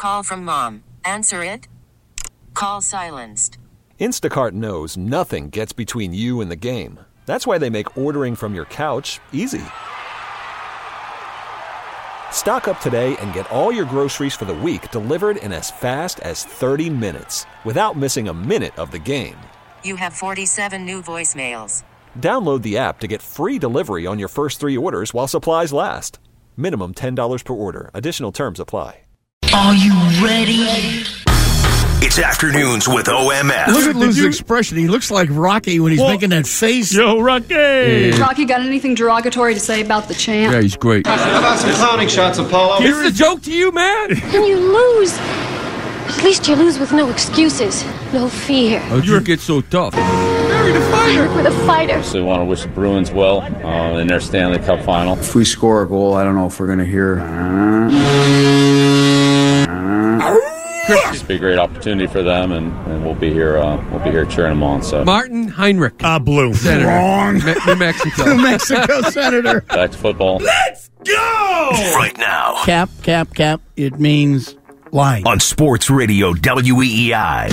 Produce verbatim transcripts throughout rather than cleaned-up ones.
Call from mom. Answer it. Call silenced. Instacart knows nothing gets between you and the game. That's why they make ordering from your couch easy. Stock up today and get all your groceries for the week delivered in as fast as thirty minutes without missing a minute of the game. You have forty-seven new voicemails. Download the app to get free delivery on your first three orders while supplies last. Minimum ten dollars per order. Additional terms apply. Are you ready? It's Afternoons with O M F. Look at Lou's expression. He looks like Rocky when he's well, making that face. Yo, Rocky! Hey. Rocky, got anything derogatory to say about the champ? Yeah, he's great. How about some clowning shots, Apollo? This is a joke to you, man? When you lose, at least you lose with no excuses, no fear. How'd you get so tough? Marry the fighter! We're the fighter. So we want to wish the Bruins well uh, in their Stanley Cup final. If we score a goal, I don't know if we're going to hear... It's be a great opportunity for them, and, and we'll be here. Uh, we'll be here cheering them on. So Martin Heinrich, uh, blue, Senator. Wrong, Me- New Mexico, New Mexico Senator. Back to football. Let's go right now. Cap, cap, cap. It means lying on Sports Radio W E E I.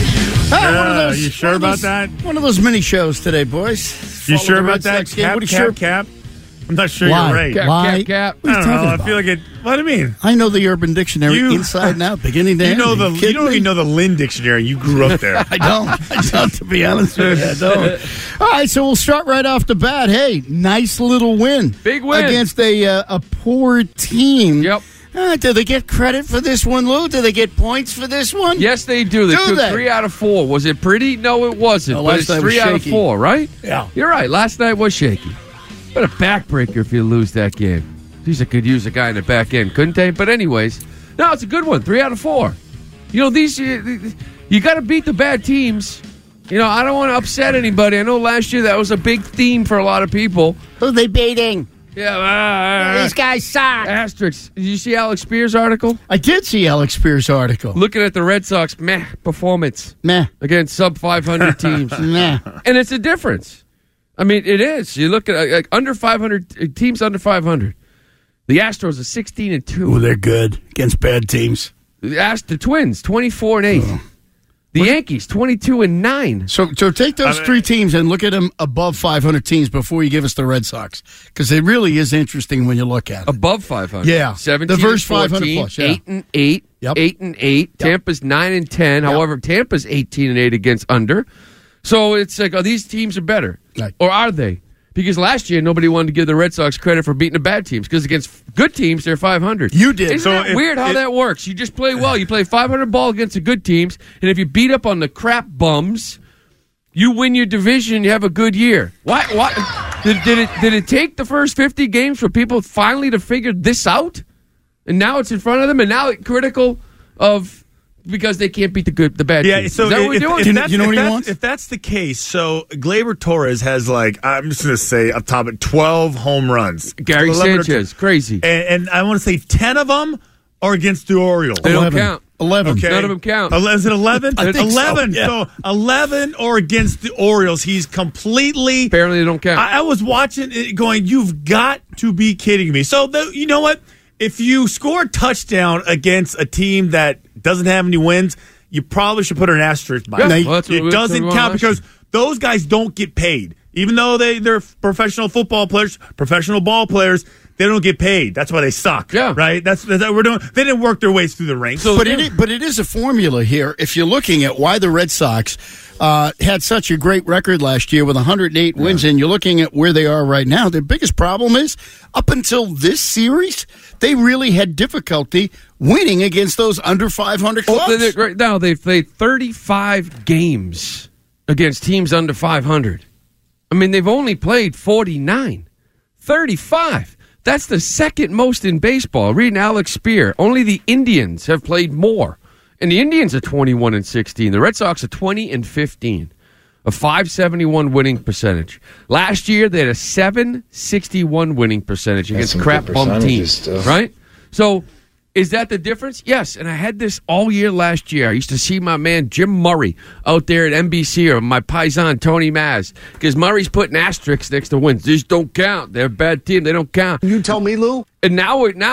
Ah, one of those, uh, you sure about those, that? One of those mini shows today, boys. You Follow sure the about Red that? Sox game. Cap, What are you cap, sure? cap. I'm not sure Lie. you're right. Cap, Lie. cap, cap. What are you I don't know. talking I feel like it. What do you mean? I know the Urban Dictionary You- inside and out, beginning to You end. know the. Are You kidding don't me? even know the Lynn Dictionary. You grew up there. I don't. I don't, to be honest with you. I don't. All right, so we'll start right off the bat. Hey, nice little win. Big win. Against a, uh, a poor team. Yep. Uh, do they get credit for this one, Lou? Do they get points for this one? Yes, they do. They Do took they? three out of four. Was it pretty? No, it wasn't. No, but last it's night was three out of shaky. four, right? Yeah. You're right. Last night was shaky. But a backbreaker if you lose that game. Geez, I could use a guy in the back end, couldn't they? But anyways, no, it's a good one. Three out of four. You know, these you, you got to beat the bad teams. You know, I don't want to upset anybody. I know last year that was a big theme for a lot of people. Who they beating? Yeah, uh, These guys suck. Asterisks. Did you see Alex Spears' article? I did see Alex Spears' article. Looking at the Red Sox meh performance Meh. against sub five hundred teams. Nah. And it's a difference. I mean, it is. You look at uh, like under five hundred teams under five hundred. The Astros are sixteen and two. Oh, they're good against bad teams. The, Ast- the Twins twenty-four and eight. Oh. The What's Yankees twenty-two and nine. So, so take those I mean, three teams and look at them above five hundred teams before you give us the Red Sox, because it really is interesting when you look at it. Above five hundred. Yeah, seventeen the first and fourteen, five hundred plus. Yeah. Eight and eight. Yep. Eight and eight. Yep. Tampa's nine and ten. Yep. However, Tampa's eighteen and eight against under. So it's like, oh, these teams are better, Right. or are they? Because last year nobody wanted to give the Red Sox credit for beating the bad teams, because against good teams they're five hundred. You did. Isn't So that if- weird how if- that works? You just play well. You play five hundred ball against the good teams, and if you beat up on the crap bums, you win your division. You have a good year. Why? Why did, did it? Did it take the first fifty games for people finally to figure this out? And now it's in front of them, and now it's critical of. Because they can't beat the good, the bad Yeah, teams. so Is that what we're if, doing? if You know- that's, you know if what he that's- wants? If that's the case, so Gleyber Torres has like I'm just going to say up top at twelve home runs. Gary eleven or Sanchez, crazy. and, and I want to say ten of them are against the Orioles. They don't eleven. count. Eleven. Okay. None of them count. Ele- Is it eleven? I think so, eleven. yeah. So eleven or against the Orioles. He's completely. Apparently they don't count. I, I was watching it going, you've got to be kidding me. So, the, you know what? If you score a touchdown against a team that doesn't have any wins, you probably should put an asterisk by Yeah, it. well, that's what It we- doesn't that's what we count want because those guys don't get paid. Even though they, they're professional football players, professional ball players, they don't get paid. That's why they suck. Yeah. Right? That's, that's what we're doing. They didn't work their ways through the ranks. So- But it, is, but it is a formula here. If you're looking at why the Red Sox uh, had such a great record last year with one hundred eight wins, and you're looking at where they are right now, their biggest problem is up until this series, they really had difficulty winning against those under five hundred clubs. Well, they- right now they've played thirty-five games against teams under five hundred. I mean, they've only played forty-nine. thirty-five. That's the second most in baseball. Reading Alex Spear. Only the Indians have played more. And the Indians are twenty-one and sixteen. The Red Sox are twenty and fifteen. A five seventy-one winning percentage. Last year, they had a seven sixty-one winning percentage against crap bum teams. still. Right? So, is that the difference? Yes. And I had this all year last year. I used to see my man Jim Murray out there at N B C or my paisan Tony Maz. Because Murray's putting asterisks next to wins. These don't count. They're a bad team. They don't count. You tell me, Lou? And now, now,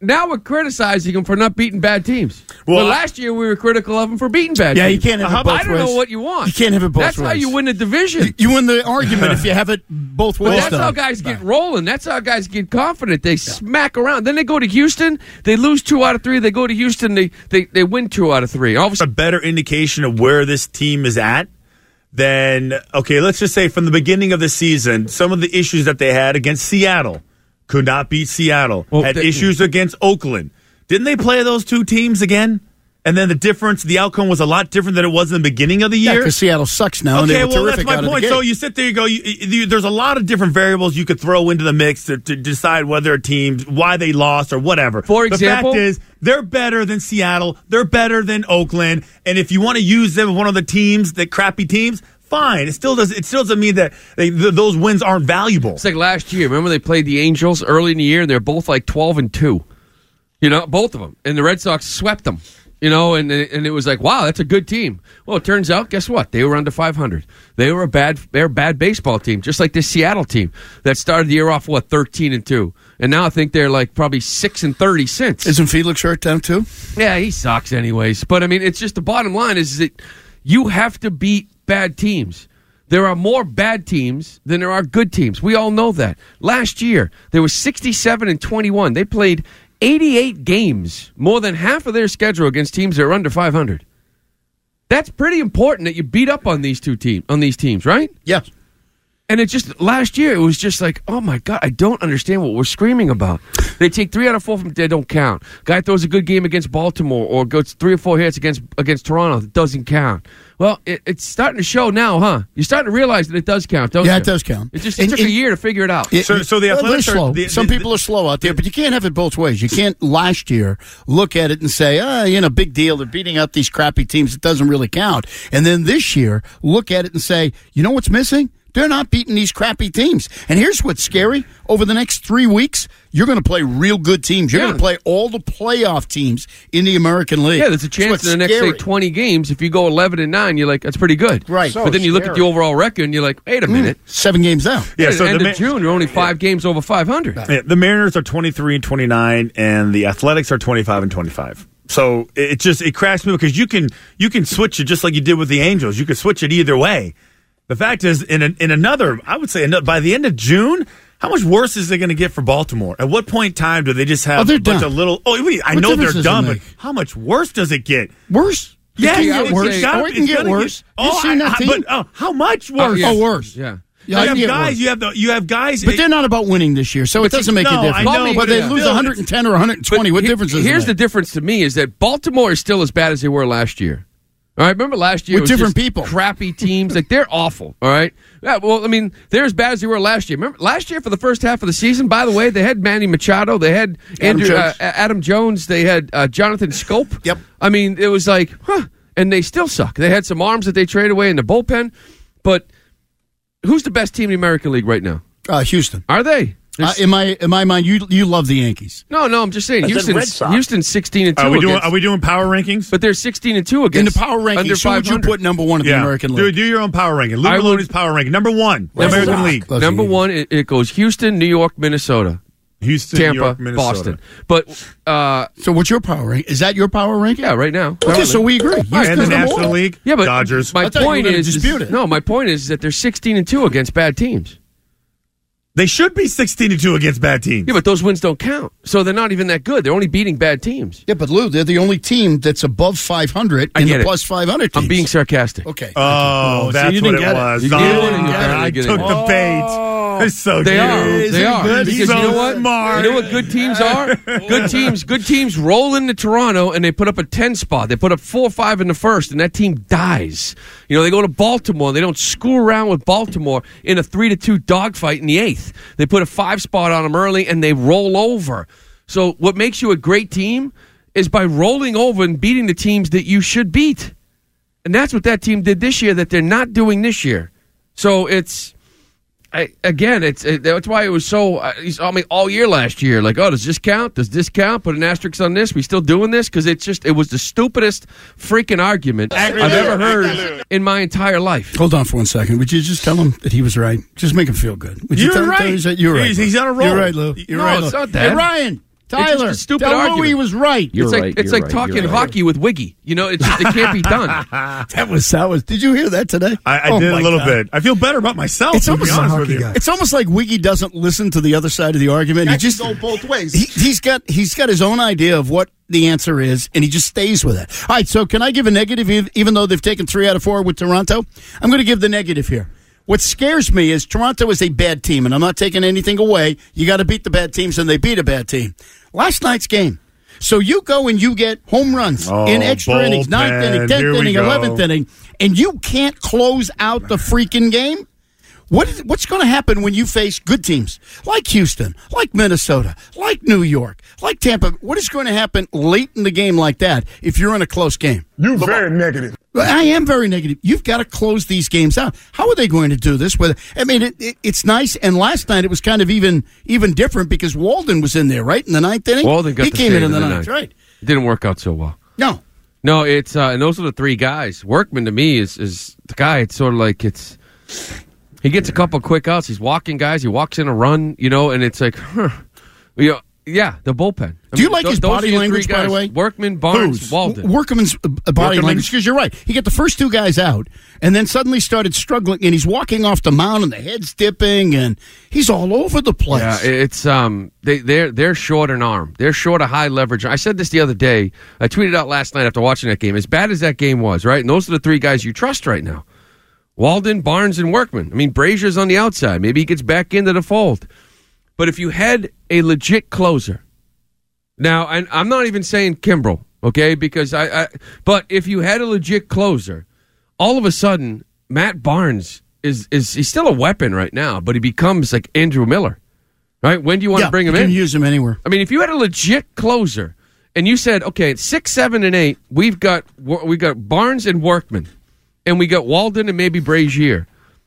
now we're criticizing them for not beating bad teams. Well, Well, last year we were critical of them for beating bad Yeah, you teams. can't have it both I don't ways. know what you want. You can't have it both That's ways. how you win the division. You, you win the argument if you have it both ways. Well, that's though. how guys get rolling. That's how guys get confident. They smack around. Then they go to Houston. They lose two out of three. They go to Houston. They they, they win two out of three. All of a a sudden, better indication of where this team is at than, okay, let's just say from the beginning of the season, some of the issues that they had against Seattle, could not beat Seattle, Well, had they- issues against Oakland. Didn't they play those two teams again? And then the difference, the outcome was a lot different than it was in the beginning of the Yeah, year. because Seattle sucks now, and Okay, they were well, terrific that's my out of the point. gate. So you sit there, you go, you, you, there's a lot of different variables you could throw into the mix to, to decide whether a team, why they lost or whatever. For example? The fact is, they're better than Seattle. They're better than Oakland. And if you want to use them as one of the teams, the crappy teams, fine. It still does. It still doesn't mean that they, th- those wins aren't valuable. it's like last year. Remember they played the Angels early in the year, and they're both like twelve and two. You know, both of them, and the Red Sox swept them. You know, and and it was like, wow, that's a good team. Well, it turns out, guess what? They were under five hundred. They were a bad, they're a bad baseball team, just like this Seattle team that started the year off what thirteen and two, and now I think they're like probably six and thirty since. Isn't Felix hurt down too? Yeah, he sucks anyways. But I mean, it's just the bottom line is that you have to beat bad teams. There are more bad teams than there are good teams. We all know that. Last year, there was sixty-seven and twenty-one. They played eighty-eight games, more than half of their schedule against teams that are under five hundred. That's pretty important that you beat up on these two teams, on these teams, right? Yes. And it just last year it was just like, oh my God, I don't understand what we're screaming about. They take three out of four from they don't count. Guy throws a good game against Baltimore or goes three or four hits against against Toronto, it doesn't count. Well, it, it's starting to show now, huh? You're starting to realize that it does count, don't Yeah, you? it does count. It just And- took and- a year to figure it out. It- So- so the well, Athletics they're are- slow. the- Some the- people are slow out there, but you can't have it both ways. You can't last year look at it and say, ah, you know, big deal. They're beating out these crappy teams. It doesn't really count. And then this year, look at it and say, you know what's missing? They're not beating these crappy teams. And here's what's scary. Over the next three weeks, you're going to play real good teams. You're Yeah. going to play all the playoff teams in the American League. Yeah, there's a That's chance what's in the next scary. say twenty games, if you go eleven and nine, you're like, that's pretty good. Right. But then you look at the overall record and you're like, wait a minute. Seven games out. Yeah, At so the end the of Ma- June, you're only five games over five hundred. Yeah, the Mariners are twenty-three and twenty-nine, and the Athletics are twenty-five and twenty-five. So it just it cracks me because you can you can switch it just like you did with the Angels. You can switch it either way. The fact is, in an, in another, I would say, by the end of June, how much worse is it going to get for Baltimore? At what point in time do they just have Oh, they're a bunch done. of little? Oh, wait, I What know they're difference does it done, but make? how much worse does it get? Worse? Yeah, It can yeah, get worse. it's gotta- Oh, it can it's get gonna worse. oh, You've seen I- that I- team? but oh, how much worse? yeah. Oh, worse. Yeah. Yeah, you I have can get guys. worse. You have the you have guys. But they're not about winning this year, so it doesn't make no, a difference. I know, but but they it's lose still- one hundred ten or one hundred twenty. But What he- difference does it Here's make? the difference to me is that Baltimore is still as bad as they were last year. All right, remember last year With it was different just people. crappy teams, like they're awful. All right, yeah. Well, I mean, they're as bad as they were last year. Remember last year for the first half of the season. By the way, they had Manny Machado, they had Adam Andrew, uh, Jones. Adam Jones, they had uh, Jonathan Scope. Yep. I mean, it was like, huh, and they still suck. They had some arms that they traded away in the bullpen, but who's the best team in the American League right now? Uh, Houston. Are they? Uh, in my in my mind, you you love the Yankees. No, no, I'm just saying. I said Red Houston's, Sox. Houston's sixteen and two. Are we doing against- Are we doing power rankings? But they're sixteen and two In the against power under rankings, who would you five hundred. put number one in the American do, League? do your own power ranking. Lou I would- Maloney's power ranking. Number one, Red American Sox. League. Those Number are one, it, it goes Houston, New York, Minnesota, Houston, Tampa, New York, Minnesota. Boston. But uh, So what's your power rank? Is that your power ranking? yeah, right now. Okay, so we agree. And the Houston's number National one. League. Yeah, but Dodgers. my I thought you were point gonna is, dispute is- it. no, my point is that they're sixteen and two against bad teams. They should be sixteen to two against bad teams. Yeah, but those wins don't count. So they're not even that good. They're only beating bad teams. Yeah, but Lou, they're the only team that's above five hundred I in get the it. plus five hundred teams. I'm being sarcastic. Okay. Oh, so that's you what didn't it get was. You No, did it, and you I didn't took get it. the bait. It's so They good. are. Is They it are. good? Because He's you know so what? smart. You know what good teams are? Good teams. Good teams roll into Toronto and they put up a ten spot. They put up four or five in the first, and that team dies. You know, they go to Baltimore. And they don't screw around with Baltimore in a three to two dogfight in the eighth. They put a five spot on them early, and they roll over. So what makes you a great team is by rolling over and beating the teams that you should beat. And that's what that team did this year that they're not doing this year. So it's... I, again, it's it, that's why it was so. Uh, he's I mean, all year last year, like, oh, does this count? Does this count? Put an asterisk on this. We still doing this because it's just it was the stupidest freaking argument I've ever heard in my entire life. Hold on for one second. Would you just tell him that he was right? Just make him feel good. Would you You're tell him right. tell him that you're right? He's- Lou? he's on a roll. You're right, Lou. You're No, right, it's Lou. not that. Hey, Ryan, Tyler, it's just a stupid tell argument. Louis he was right. You're it's like right, it's you're like right, talking you're right. hockey with Wiggy. You know, it's just it can't be done. That was that was. Did you hear that today? I, I Oh, did a my little God. bit. I feel better about myself. It's to almost be honest with like you. it's almost like Wiggy doesn't listen to the other side of the argument. He That just can go both ways. He, he's got he's got his own idea of what the answer is, and he just stays with it. All right, so can I give a negative, ev- even though they've taken three out of four with Toronto? I'm going to give the negative here. What scares me is Toronto is a bad team, and I'm not taking anything away. You got to beat the bad teams, and they beat a bad team. Last night's game. So you go and you get home runs Oh, in extra innings, ninth bullpen. inning, tenth Here we inning, go. eleventh inning, and you can't close out the freaking game? What is, what's going to happen when you face good teams like Houston, like Minnesota, like New York, like Tampa? What is going to happen late in the game like that if you're in a close game? You're very negative. I am very negative. You've got to close these games out. How are they going to do this? With I mean, it, it, it's nice. And last night it was kind of even even different because Walden was in there, right, in the ninth inning. Walden got he the came in save in the, in the ninth, ninth. right? It didn't work out so well. No, No, it's uh, and those are the three guys. Workman to me is is the guy. It's sort of like it's he gets a couple quick outs. He's walking guys. He walks in a run, you know, and it's like, huh, you know, yeah, the bullpen. I Do you mean, like th- his those body are your language, three by the guys. way? Workman, Barnes, Who's? Walden. Workman's uh, body Workman? language, because you're right. He got the first two guys out, and then suddenly started struggling, and he's walking off the mound, and the head's dipping, and he's all over the place. Yeah, it's um they they're they're short an arm. They're short a high leverage. I said this the other day. I tweeted out last night after watching that game. As bad as that game was, right? And those are the three guys you trust right now. Walden, Barnes, and Workman. I mean, Brazier's on the outside. Maybe he gets back into the fold. But if you had a legit closer, now, and I'm not even saying Kimbrel, okay? Because I, I but if you had a legit closer, all of a sudden Matt Barnes is is he's still a weapon right now, but he becomes like Andrew Miller. Right? When do you want yeah, to bring him you in? can use him anywhere. I mean, if you had a legit closer and you said, okay, it's six, seven, and eight, we've got we got Barnes and Workman, and we got Walden and maybe Brazier.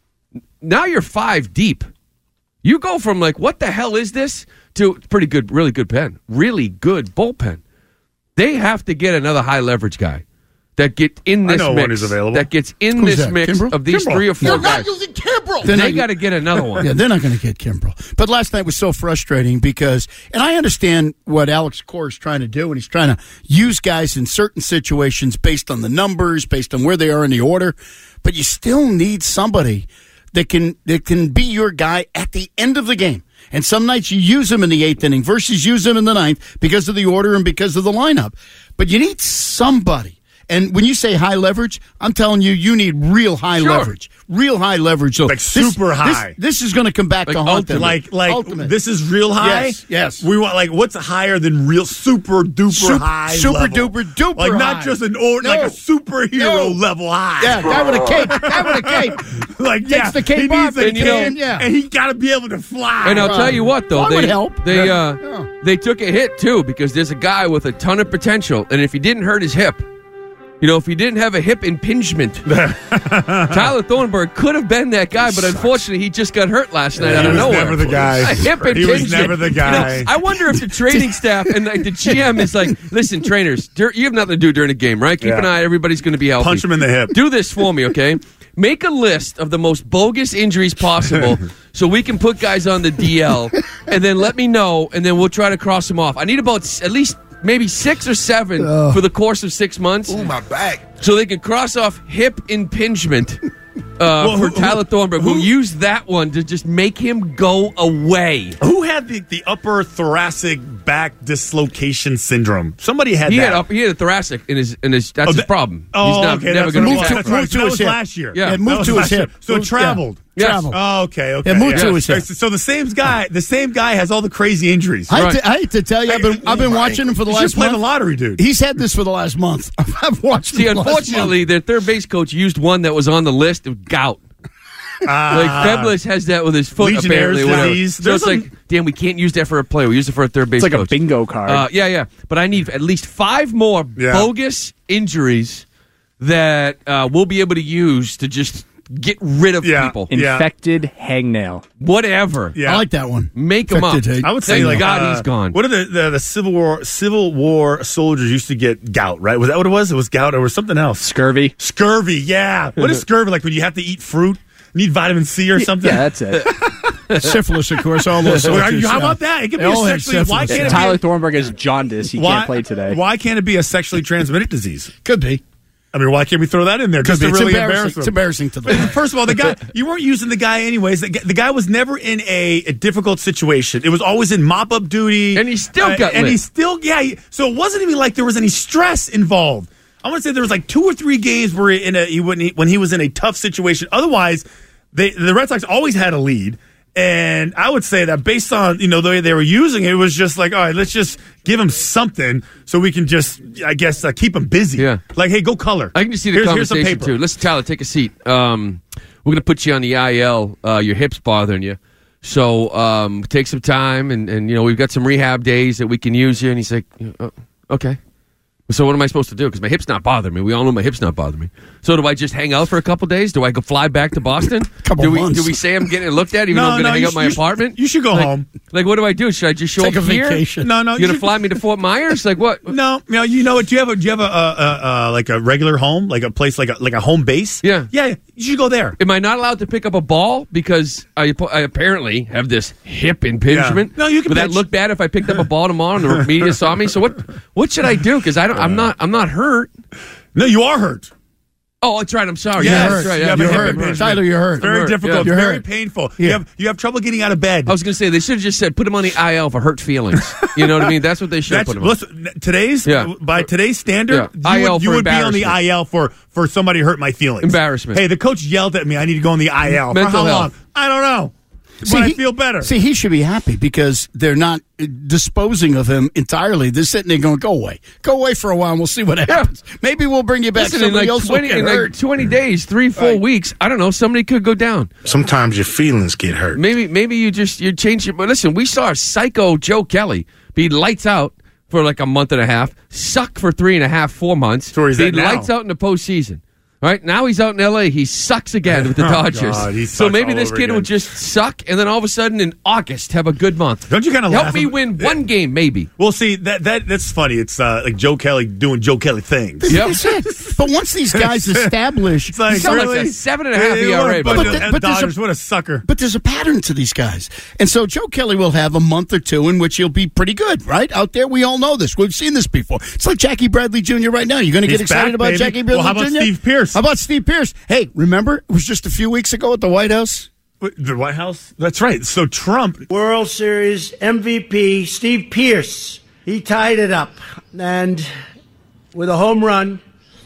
Now you're five deep. You go from like, what the hell is this, to pretty good, really good pen, really good bullpen. They have to get another high leverage guy that get in this I know mix. one is available. That gets in Who's this that, mix Kimbrel? of these Kimbrel. three or four You're guys. not using Kimbrel. They're They not- got to get another one. Yeah, they're not going to get Kimbrel. But last night was so frustrating because, and I understand what Alex Core is trying to do, and he's trying to use guys in certain situations based on the numbers, based on where they are in the order. But you still need somebody that can that can be your guy at the end of the game. And some nights you use him in the eighth inning versus use him in the ninth because of the order and because of the lineup. But you need somebody. And when you say high leverage, I'm telling you, you need real high Sure. leverage. Real high leverage. So Like this- super this- high. This, is going to come back Like to haunt them. Like, like Ultimate. this is real high. Yes, yes. We want like what's higher than real super duper Sup- high, super level? duper duper like high. not just an or No. like a superhero No. level high. Yeah, guy with a cape. Guy with a cape. like Takes yeah, the cape he off needs a and, you know, cape, yeah. and he got to be able to fly. And I'll tell you what, though, That they would help. they uh, Yeah. they took a hit too because there's a guy with a ton of potential, and if he didn't hurt his hip, you know, if he didn't have a hip impingement, Tyler Thornburg could have been that guy, but unfortunately, he just got hurt last night Yeah, out he of was nowhere. never the guy. A hip He impingement. was never the You know, guy. I wonder if the training staff and like, the G M is like, listen, trainers, dur- you have nothing to do during a game, right? Keep Yeah. an eye. Everybody's going to be healthy. Punch him in the hip. Do this for me, okay? Make a list of the most bogus injuries possible so we can put guys on the D L, and then let me know, and then we'll try to cross them off. I need about s- at least maybe six or seven for the course of six months. Ooh, my back. So they can cross off hip impingement uh, Well, for who- Tyler Thornburg, who, who- used that one to just make him go away. Who had the, the upper thoracic back dislocation syndrome? Somebody had He that. had up, he had a thoracic in his in his. That's Oh, his that- problem. Oh, He's not, okay, never that's going what to it was. be That's right. moved So to that his was hip. last year. Yeah. It That moved was to his last year. hip. So it Moved- yeah. traveled. Yes. Travel. Oh, okay, okay. It moved to Yeah. his hip. So the same guy, the same guy has all the crazy injuries. I, hate Right. to, I hate to tell you, I've been, I've been Oh, my. watching him for the You last should play month. the lottery, dude. He's had this for the last month. I've watched See, him for the last unfortunately, their third base coach used one that was on the list of gout. Ah. Like Feblis has that with his foot, Legionnaire's apparently. or whatever. disease. So There's it's like, damn, we can't use that for a player. We use it for a third base It's like coach. a bingo card. Uh, yeah, yeah. But I need at least five more Yeah. bogus injuries that uh, we'll be able to use to just get rid of Yeah. people. Yeah. Infected hangnail. Whatever. Yeah. I like that one. Make him up. Infected hate. I would say Thank like God uh, he's gone. What are the, the the Civil War Civil War soldiers used to get gout, right? Was that what it was? It was gout or was something else? Scurvy. Scurvy, yeah. What is scurvy like when you have to eat fruit need vitamin C or something. Yeah, that's it. Syphilis, of course. All those. Well, soldiers, how yeah. about that? It could They be a all have sexually. Why syphilis. can't it Tyler be a, Thornburg has jaundice. He why, can't play today. Why can't it be a sexually transmitted disease? Could be. I mean, why can't we throw that in there? Could Just be. to It's really embarrassing. embarrass them. It's embarrassing to them. First of all, the guy you weren't using the guy anyways. The guy, the guy was never in a, a difficult situation. It was always in mop up duty, And he still uh, got and lit. he still yeah. He, so it wasn't even like there was any stress involved. I want to say there was like two or three games where in a he wouldn't when he was in a tough situation. Otherwise, they the Red Sox always had a lead. And I would say that based on, you know, the way they were using it, it was just like, all right, let's just give him something so we can just, I guess, uh, keep him busy. Yeah. Like, hey, go color. I can just see the here's, here's some conversation, paper. too. Listen, Tyler, take a seat. Um, we're going to put you on the I L. Uh, your hip's bothering you. So um, take some time, and, and, you know, we've got some rehab days that we can use you. And he's like, oh, okay. So what am I supposed to do? Because my hip's not bothering me. We all know my hip's not bothering me. So do I just hang out for a couple days? Do I go fly back to Boston? Couple do we months. do we say I'm getting looked at even No, though I'm going to no, hang you out sh- my you sh- apartment? you should go like, home. Like, what do I do? Should I just show Take up a here? vacation. No, no, You're you going to should- fly me to Fort Myers? Like what? No, no, you know what? Do you have a do you have a, uh uh uh like a regular home, like a place, like a like a home base? Yeah. yeah. You should go there. Am I not allowed to pick up a ball because I, I apparently have this hip impingement? Yeah. No, you can Would that pitch. look bad if I picked up a ball tomorrow and the media saw me? So what? What should I do? Because I don't. I'm not. I'm not hurt. No, you are hurt. Oh, that's right. I'm sorry. Yes, Yeah, that's right. you Yeah, have I'm a hip hurt. impingement. Tyler, you're hurt. It's very I'm hurt. difficult. Yeah. It's You're very hurt. painful. Yeah. You have you have trouble getting out of bed. I was going to say they should have just said put him on the I L for hurt feelings. You know what I mean? That's what they should have That's, put him on. listen, today's Yeah. by today's standard, Yeah. I you L would, you for would be on the embarrassment. I L for for somebody hurt my feelings. Embarrassment. Hey, the coach yelled at me. I need to go on the I L. Mental for how health. long? I don't know. But See, I he- feel better. See, he should be happy because they're not uh, disposing of him entirely. They're sitting there going, go away. Go away for a while and we'll see what happens. Maybe we'll bring you back. Listen, in Somebody like, else twenty, will get in hurt. like twenty days, three full Right. weeks, I don't know, somebody could go down. Sometimes your feelings get hurt. Maybe maybe you just you change your. But listen, we saw psycho Joe Kelly be lights out for like a month and a half, suck for three and a half, four months. So where he's be at now. lights out in the postseason. Right now he's out in L A. He sucks again with the Oh, Dodgers. God, he so sucks maybe all this over kid again. will just suck, and then all of a sudden in August have a good month. Don't you kind of help laugh me at- win one game, maybe? Well, see that that that's funny. It's uh, like Joe Kelly doing Joe Kelly things. Yep. That's it. But once these guys establish, It's like, He's got like really? a seven and a half Hey, E R A. what- by But, the the, way. but but there's a- Dodgers, what a sucker. but there's a pattern to these guys. And so Joe Kelly will have a month or two in which he'll be pretty good, right? Out there, we all know this. We've seen this before. It's like Jackie Bradley Junior right now. You're going to get He's excited back, about baby. Jackie Bradley Well, how about Junior? Steve Pierce? How about Steve Pierce? Hey, remember? It was just a few weeks ago at the White House. The White House? That's right. So Trump. World Series M V P Steve Pierce. He tied it up. And with a home run,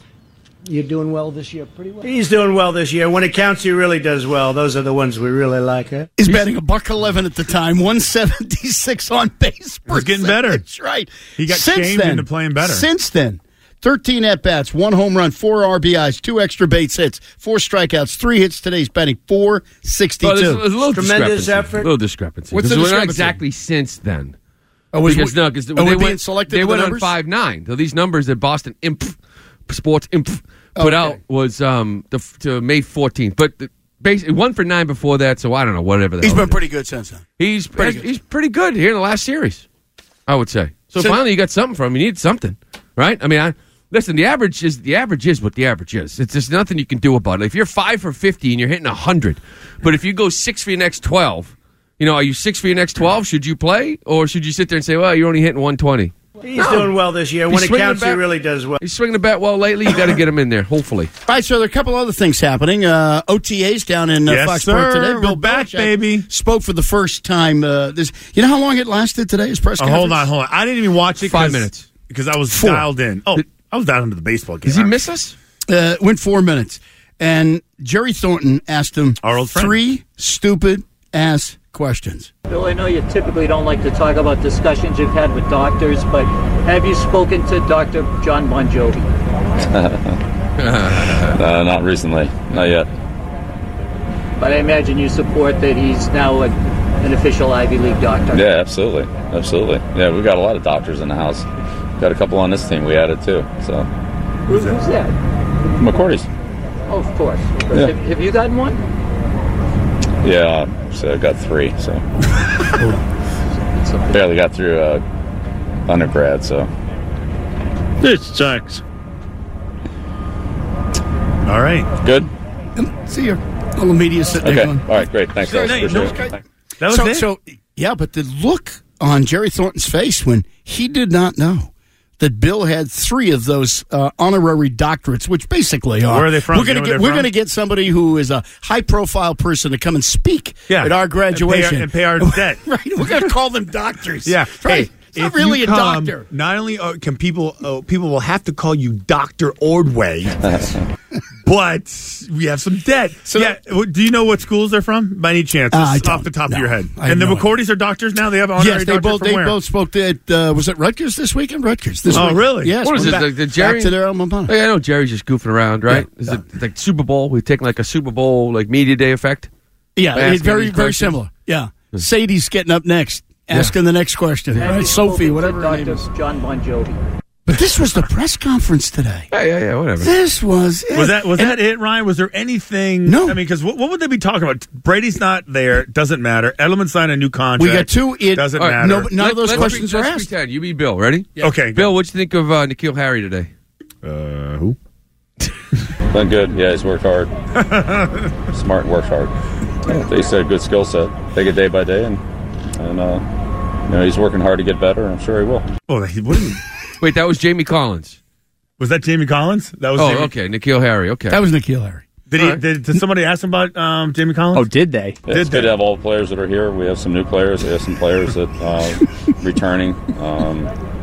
you're doing well this year, pretty well. He's doing well this year. When it counts, he really does well. Those are the ones we really like, huh? He's batting a buck eleven at the time, one seventy-six on base. He's getting better. That's right. He got Since shamed then, into playing better. Since then, thirteen at bats, one home run, four R B Is, two extra base hits, four strikeouts, three hits today. He's batting four sixty-two. Oh, there's, there's a little Tremendous discrepancy. effort. A little discrepancy. What's the Because we're not discrepancy? exactly since then. Oh, was because we- no, because oh, they we're being went selected They for the went on numbers? five nine. So these numbers that Boston Imp Sports Imp put Okay. out was um the, to May fourteenth, but the, basically one for nine before that. So I don't know whatever. The He's hell been it is. pretty good since then. He's pretty he's, good. he's pretty good here in the last series, I would say. So, So- finally, you got something from him. You need something, right? I mean, I listen. The average is the average is what the average is. It's there's nothing you can do about it. If you're five for fifty and you're hitting a hundred, but if you go six for your next twelve, you know, are you six for your next twelve? Should you play, or should you sit there and say, well, you're only hitting one twenty? He's No. doing well this year. He's When it swinging counts, the he bat- really does well. He's swinging the bat well lately. You got to get him in there, hopefully. All right, so there are a couple other things happening. Uh, O T As down in uh, Yes, Foxborough sir. today. Bill We're back, Belichick baby. Spoke for the first time. Uh, this, you know how long it lasted today? His press Oh, conference. hold on, hold on. I didn't even watch it. Five 'cause- minutes. Because I was Four. dialed in. Oh, I was dialed into the baseball game. Does he miss us? Uh, went four minutes, and Jerry Thornton asked him Our old friend. three stupid ass questions. Bill, I know you typically don't like to talk about discussions you've had with doctors, but have you spoken to Doctor John Bon Jovi? uh, not recently. Not yet. But I imagine you support that he's now a, an official Ivy League doctor. Yeah, absolutely. Absolutely. Yeah, we've got a lot of doctors in the house. Got a couple on this team we added too. So Who's, who's that? McCourty's. Oh, of course. Of course. Yeah. Have, have you gotten one? Yeah, so I got three. So barely got through uh, undergrad. So This sucks. All right. good. See you. All the media sitting Okay. there going, All right. Great. Thanks, guys. Hey, Appreciate no, it. okay. That was so, it? so, yeah, but the look on Jerry Thornton's face when he did not know that Bill had three of those uh, honorary doctorates, which basically are. Where are they from? We're You going know to where get they're we're from? going to get somebody who is a high profile person to come and speak Yeah. at our graduation And pay our, and pay our debt. right, we're going to call them doctors. Yeah. right. Hey, it's not if really you a come, doctor. Not only uh, can people uh, people will have to call you Doctor Ordway, but we have some debt. So yeah, w- do you know what schools they're from by any chance? Uh, I Just don't. off the top No, of your head. I have And the no McCourties are doctors now. They have honorary Yes, they doctorate both from they where? both spoke at uh, was it Rutgers this weekend? Rutgers this Oh, week. really? Yes. What is went it? Back, The, the Jerry back to their alma mater. Hey, I know Jerry's just goofing around, right? Yeah, is yeah. it like Super Bowl? We've taken like a Super Bowl like media day effect. Yeah, By it's asking very these very questions? similar. Yeah, Sadie's getting up next, asking the next question. Have Right, you Sophie, spoken to whatever her name Doctor is. John Bon Jovi. But this was the press conference today. Yeah, yeah, yeah. Whatever. This was it. Was that was And- that it, Ryan? Was there anything? No. I mean, because what, what would they be talking about? Brady's not there. Doesn't matter. Edelman signed a new contract. We got two. It Doesn't All right, matter. no, but none of those let's questions pre- are let's asked. pretend. You be Bill. Ready? Okay, Bill, what'd you think of uh, N'Keal Harry today? Uh, who? Been good. Yeah, he's worked hard. Smart and works hard. Yeah, they said good skill set. Take it day by day, and and uh, you know he's working hard to get better. I'm sure he will. Oh, he wouldn't. Wait, that was Jamie Collins. Was that Jamie Collins? That was. Oh, Jamie. okay. N'Keal Harry. Okay. That was N'Keal Harry. Did he? All right. Did, did somebody ask him about um, Jamie Collins? Oh, did they? Yeah, it's good to have all the players that are here. We have some new players. We have some players that uh, returning um,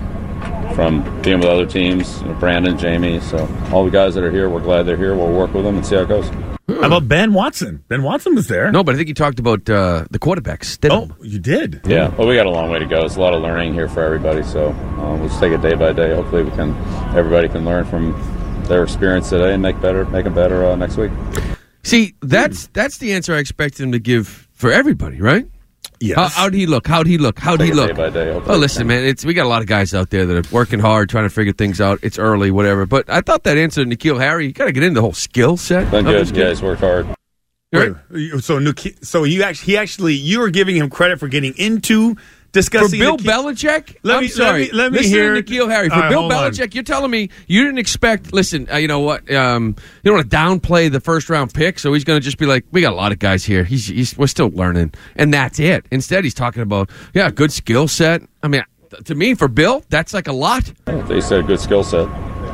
from being with other teams. You know, Brandon, Jamie. So all the guys that are here, we're glad they're here. We'll work with them and see how it goes. How about Ben Watson? Ben Watson was there. No, but I think you talked about uh, the quarterbacks. Oh, you did? Yeah. Well, we got a long way to go. It's a lot of learning here for everybody. So uh, we'll just take it day by day. Hopefully, we can. Everybody can learn from their experience today and make better, make them better uh, next week. See, that's that's the answer I expected him to give for everybody, right? Yes. How, how'd he look? How'd he look? How'd Take he it look? day by day. Hopefully Oh, listen, man, it's we got a lot of guys out there that are working hard, trying to figure things out. It's early, whatever. But I thought that answer to N'Keal Harry, you got to get into the whole skill set. Been of this good. kid. Yeah, he's worked hard. Wait, so N'Keal- so you actually he actually you were giving him credit for getting into For discussing Bill N'Keal- Belichick? Let I'm me- sorry. let me- let me listen hear- to N'Keal Harry. For All right, Bill hold on. Belichick, you're telling me you didn't expect, listen, uh, you know what, um, you don't want to downplay the first round pick, so he's going to just be like, we got a lot of guys here. He's, he's We're still learning. And that's it. Instead, he's talking about, yeah, good skill set. I mean, th- to me, for Bill, that's like a lot. Yeah, they said good skill set.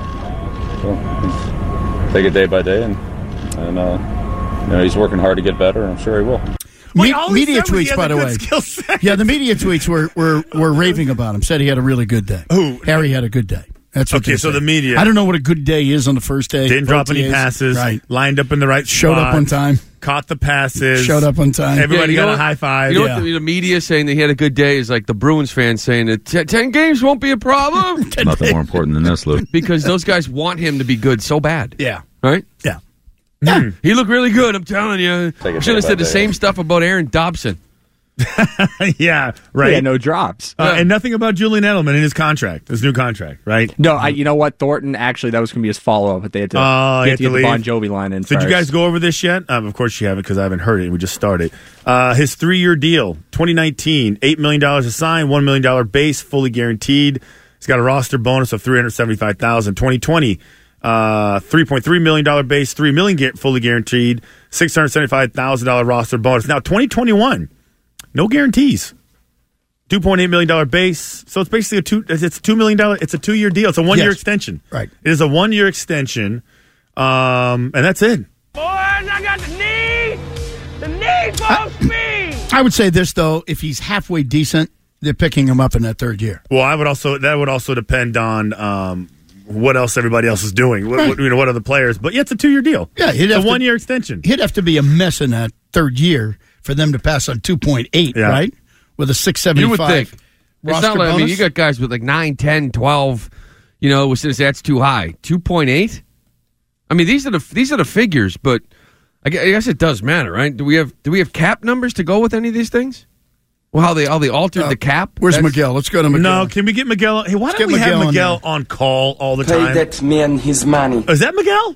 So, take it day by day, and and uh, you know he's working hard to get better. I'm sure he will. Wait, Me- all he media said was he tweets, has by a the good way. skill set. Yeah, the media tweets were, were, were raving about him. Said he had a really good day. Who? Harry had a good day. That's what Okay, they so said. the media- I don't know what a good day is on the first day. Didn't drop any O T As. passes. Right. Lined up in the right Showed up spot, on time. Caught the passes. Showed up on time. Everybody Yeah, you know got a what- high five. You know Yeah. what the, the media saying that he had a good day is like the Bruins fans saying that t- ten games won't be a problem Nothing more important than this, Lou. because those guys want him to be good so bad. Yeah. Right? Yeah. Yeah. He looked really good, I'm telling you. Take it Should have day said by the day. same stuff about Aaron Dobson. yeah, right. Yeah, no drops. Uh, and nothing about Julian Edelman in his contract, his new contract, right? No, I, you know what? Thornton, actually, that was going to be his follow up, but they had to, Oh, they you had to had get to the Bon leave. Jovi line in So did first. you guys go over this yet? Um, of course you haven't because I haven't heard it. We just started. Uh, his three-year deal, twenty nineteen, eight million dollars to sign, one million dollars base, fully guaranteed. He's got a roster bonus of three hundred seventy-five thousand dollars. twenty twenty, uh, three point three million dollars base, three million dollars fully guaranteed, six hundred seventy-five thousand dollars roster bonus. Now, twenty twenty-one, no guarantees. two point eight million dollars base. So it's basically a two it's two million dollars. It's a two-year deal. It's a one-year Yes. extension. Right. It is a one-year extension. Um, and that's it. Boys, I got the need, the need for speed. I would say this, though. If he's halfway decent, they're picking him up in that third year. Well, I would also that would also depend on um, what else everybody else is doing. What, Right. what, you know, what other players? But yeah, it's a two-year deal. Yeah, he'd it's have a to- one-year extension. He'd have to be a mess in that third year for them to pass on two point eight, Yeah. right? With a six You would seventy-five think. roster It's not like, I mean, bonus. you got guys with like nine, ten, twelve, you know, since that's too high. two point eight? I mean, these are the these are the figures, but I gue- I guess it does matter, right? Do we have do we have cap numbers to go with any of these things? Well, how they how they altered Uh, the cap? Where's That's- Miguel? Let's go to Miguel. No, can we get Miguel? Hey, why Let's don't get we have Miguel on Miguel there. on call all the Pay time? that man his money. Is that Miguel?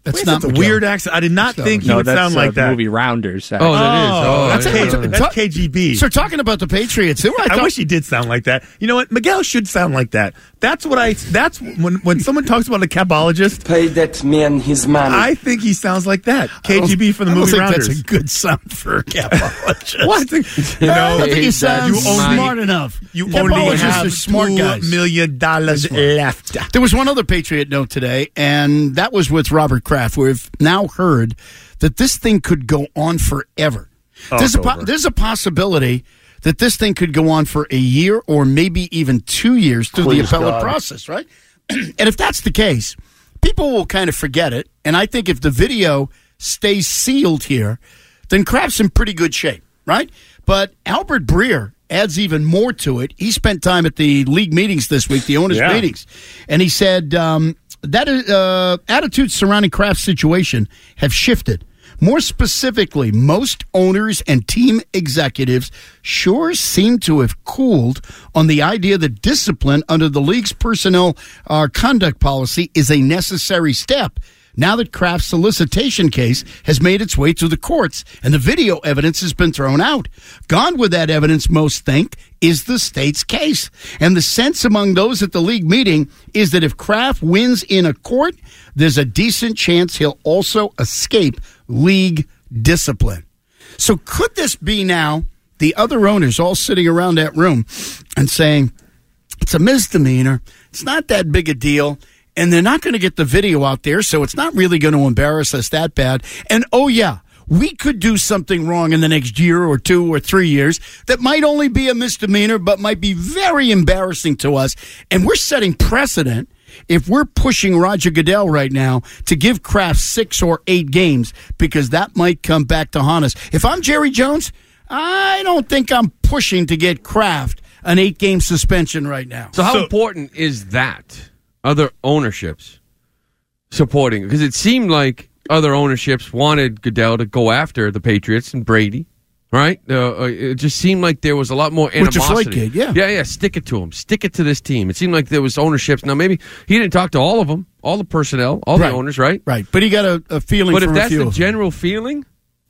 That's Wait, not that's a Miguel. weird accent. I did not That's think not he would no, that's sound uh, like the that. movie Rounders. Oh, that is. Oh, that's, that is. K- that's K G B. So talking about the Patriots, who I, I thought, wish he did sound like that. You know what? Miguel should sound like that. That's what I. That's when when someone talks about a capologist. Pay that man his money. I think he sounds like that. K G B from the I don't movie think Rounders. that's a good sound for a capologist. What? You know, I don't think he sounds you only, smart enough. You only Capologists have are smart two guys. million dollars left. There was one other Patriot note today, and that was with Robert Kraft. We've now heard that this thing could go on forever. Oh, there's, a it's po- over. there's a possibility that this thing could go on for a year or maybe even two years through Please, the appellate God. process, right? And if that's the case, people will kind of forget it. And I think if the video stays sealed here, then Kraft's in pretty good shape, right? But Albert Breer adds even more to it. He spent time at the league meetings this week, the owners' Yeah. meetings, and he said um, that uh, attitudes surrounding Kraft's situation have shifted. More specifically, most owners and team executives sure seem to have cooled on the idea that discipline under the league's personnel uh, conduct policy is a necessary step now that Kraft's solicitation case has made its way through the courts and the video evidence has been thrown out. Gone with that evidence, most think, is the state's case. And the sense among those at the league meeting is that if Kraft wins in a court, there's a decent chance he'll also escape league discipline. So could this be now the other owners all sitting around that room and saying, it's a misdemeanor, it's not that big a deal, and they're not going to get the video out there, so it's not really going to embarrass us that bad. And, oh, yeah, we could do something wrong in the next year or two or three years that might only be a misdemeanor but might be very embarrassing to us. And we're setting precedent if we're pushing Roger Goodell right now to give Kraft six or eight games because that might come back to haunt us. If I'm Jerry Jones, I don't think I'm pushing to get Kraft an eight-game suspension right now. So how So- important is that? Other ownerships supporting, because it seemed like other ownerships wanted Goodell to go after the Patriots and Brady, right? Uh, it just seemed like there was a lot more With animosity. Deflategate, yeah. yeah, yeah. Stick it to him. Stick it to this team. It seemed like there was ownerships. Now maybe he didn't talk to all of them, all the personnel, all Right. the owners, right? Right, but he got a, a feeling But if from a that's few the of them. general feeling,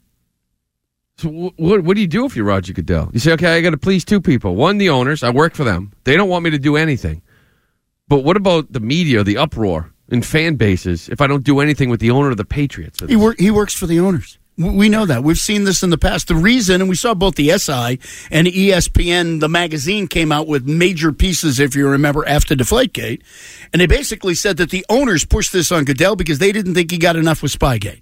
so wh- what what do you do if you're Roger Goodell? You say, okay, I got to please two people. One, the owners. I work for them. They don't want me to do anything. But what about the media, the uproar and fan bases if I don't do anything with the owner of the Patriots? He, wor- he works for the owners. W- We know that. We've seen this in the past. The reason, and we saw both the S I and E S P N, the magazine came out with major pieces, if you remember, after Deflategate. And they basically said that the owners pushed this on Goodell because they didn't think he got enough with Spygate.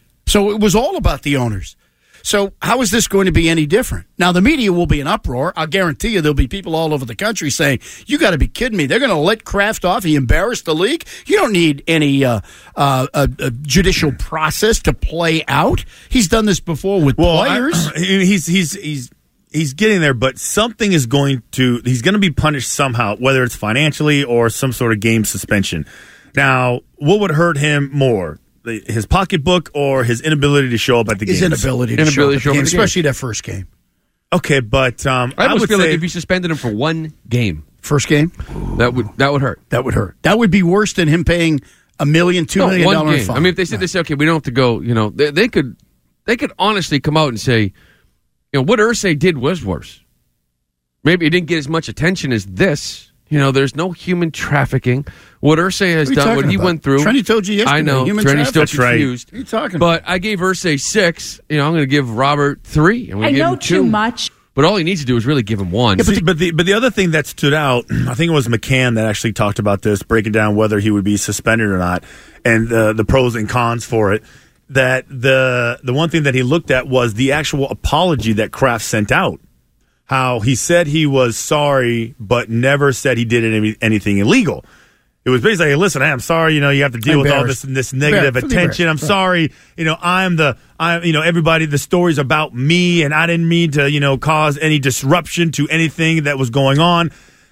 So it was all about the owners. So how is this going to be any different? Now, the media will be in uproar. I'll guarantee you there'll be people all over the country saying, you got to be kidding me. They're going to let Kraft off. He embarrassed the league. You don't need any uh, uh, uh, uh, judicial process to play out. He's done this before with Well, players. I, he's he's he's he's getting there, but something is going to he's going to be punished somehow, whether it's financially or some sort of game suspension. Now, what would hurt him more? The- His pocketbook or his inability to show up at the His games? inability to Inability to show show up at up the game, at the game. especially that first game. Okay, but um, I I, almost would feel say like if you suspended him for one game, First game? that would that would hurt. That would hurt. That would be worse than him paying a million, two No, million one dollar game. fine. I mean, if they said they say, okay, we don't have to go. You know, they, they could they could honestly come out and say, you know, what Irsay did was worse. Maybe it didn't get as much attention as this. You know, there's no human trafficking. What Irsay has What are you done, what talking he about? went through. Trendy told you yesterday, I know. human Trendy's still trafficking. That's right. confused. What are you talking But I gave Irsay six. You know, I'm going to give Robert three. I'm I going to give know him two. too much. But all he needs to do is really give him one. See, but the but the other thing that stood out, I think it was McCann that actually talked about this, breaking down whether he would be suspended or not, and uh, the pros and cons for it. That the the one thing that he looked at was the actual apology that Kraft sent out. How he said he was sorry, but never said he did any, anything illegal. It was basically, hey, listen, hey, I'm sorry, you know, you have to deal with all this this negative Yeah, for the attention. I'm embarrassed. Right. sorry, you know, I'm the, I, you know, everybody, the story's about me, and I didn't mean to, you know, cause any disruption to anything that was going on.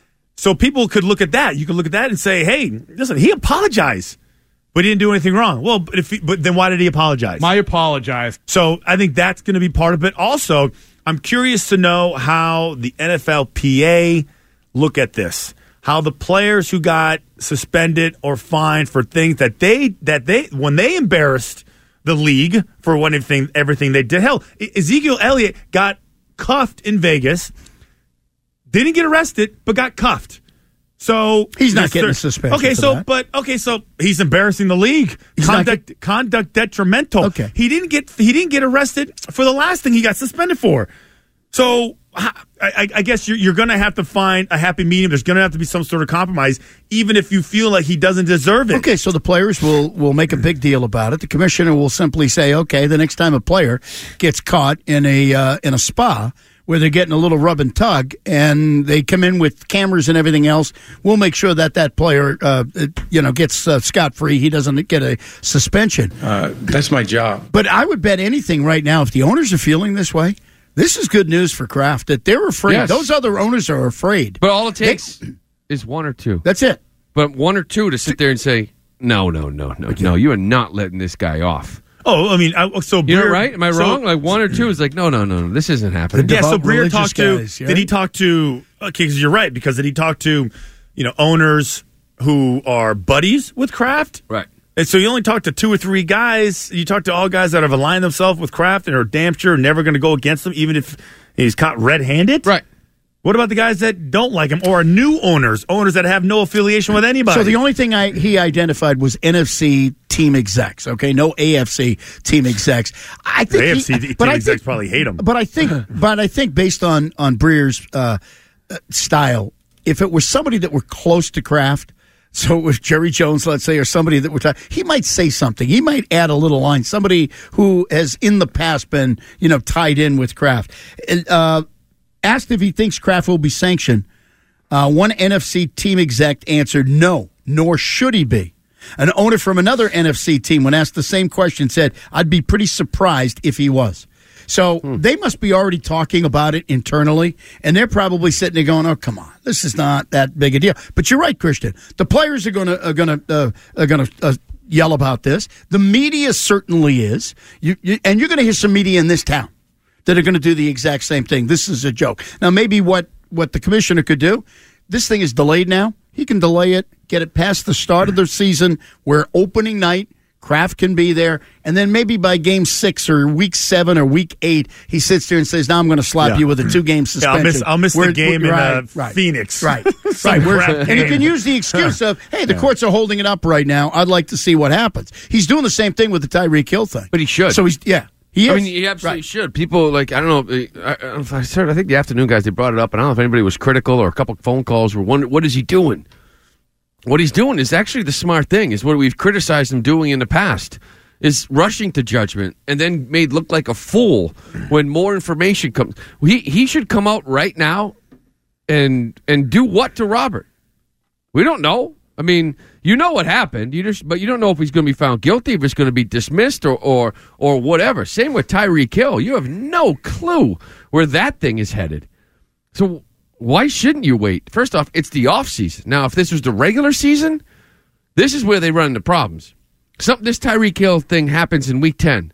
So people could look at that. You could look at that and say, hey, listen, he apologized, but he didn't do anything wrong. Well, but if he, but then why did he apologize? My apologize. So I think that's going to be part of it. Also, I'm curious to know how the N F L P A look at this. How the players who got suspended or fined for things that they that they when they embarrassed the league for one thing, everything they did. Hell, Ezekiel Elliott got cuffed in Vegas, didn't get arrested, but got cuffed. So he's not getting a suspension. Okay, for so that. but okay, so he's embarrassing the league. He's Conduct get- conduct detrimental. Okay. He didn't get he didn't get arrested for the last thing he got suspended for. So I, I, I guess you're, you're going to have to find a happy medium. There's going to have to be some sort of compromise, even if you feel like he doesn't deserve it. Okay, so the players will, will make a big deal about it. The commissioner will simply say, okay, the next time a player gets caught in a uh, in a spa where they're getting a little rub and tug and they come in with cameras and everything else, we'll make sure that that player uh, you know, gets uh, scot-free. He doesn't get a suspension. Uh, that's my job. But I would bet anything right now, if the owners are feeling this way, this is good news for Kraft, that they're afraid. Yes. Those other owners are afraid. But all it takes they, is one or two. That's it. But one or two to sit there and say, no, no, no, no, no, you are not letting this guy off. Oh, I mean, I, so you know, Breer, right? Am I so, wrong? Like one or two is like, no, no, no, no, this isn't happening. Yeah. So Breer talked to. Guys, yeah? Did he talk to? Okay, because you're right. Because did he talk to, you know, owners who are buddies with Kraft? Right. And so you only talk to two or three guys. You talk to all guys that have aligned themselves with Kraft and are damn sure never going to go against them, even if he's caught red-handed. Right. What about the guys that don't like him or are new owners, owners that have no affiliation with anybody? So the only thing I, he identified was N F C team execs, okay? No A F C team execs. I think the A F C he, team but I execs think, probably hate him. But I think, but I think based on on Breer's uh, style, if it was somebody that were close to Kraft, so it was Jerry Jones, let's say, or somebody that were, t- he might say something. He might add a little line. Somebody who has in the past been, you know, tied in with Kraft. Uh, asked if he thinks Kraft will be sanctioned. Uh, one N F C team exec answered no, nor should he be. An owner from another N F C team, when asked the same question, said, I'd be pretty surprised if he was. So hmm. they must be already talking about it internally, and they're probably sitting there going, "Oh, come on, this is not that big a deal." But you're right, Christian. The players are going to are going to uh, are going to uh, yell about this. The media certainly is, you, you, and you're going to hear some media in this town that are going to do the exact same thing. This is a joke. Now, maybe what what the commissioner could do. This thing is delayed now. He can delay it, get it past the start of the season, where opening night. Kraft can be there, and then maybe by game six or week seven or week eight, he sits there and says, now I'm going to slap yeah. you with a two-game suspension. Yeah, I'll miss, I'll miss we're, the game we're, in right, uh, right, Phoenix. Right, right. And he can use the excuse of, hey, the yeah. courts are holding it up right now. I'd like to see what happens. He's doing the same thing with the Tyreek Hill thing. But he should. So he's, yeah. He is. I mean, he absolutely right. should. People, like, I don't know, I, I, don't know if I, heard, I think the afternoon guys, they brought it up, and I don't know if anybody was critical or a couple phone calls were wondering, what is he doing? What he's doing is actually the smart thing, is what we've criticized him doing in the past. Is rushing to judgment and then made look like a fool when more information comes. He he should come out right now and and do what to Robert? We don't know. I mean, you know what happened. You just but you don't know if he's going to be found guilty, if it's going to be dismissed or or or whatever. Same with Tyreek Hill. You have no clue where that thing is headed. So why shouldn't you wait? First off, it's the offseason. Now, if this was the regular season, this is where they run into problems. Something this Tyreek Hill thing happens in week ten.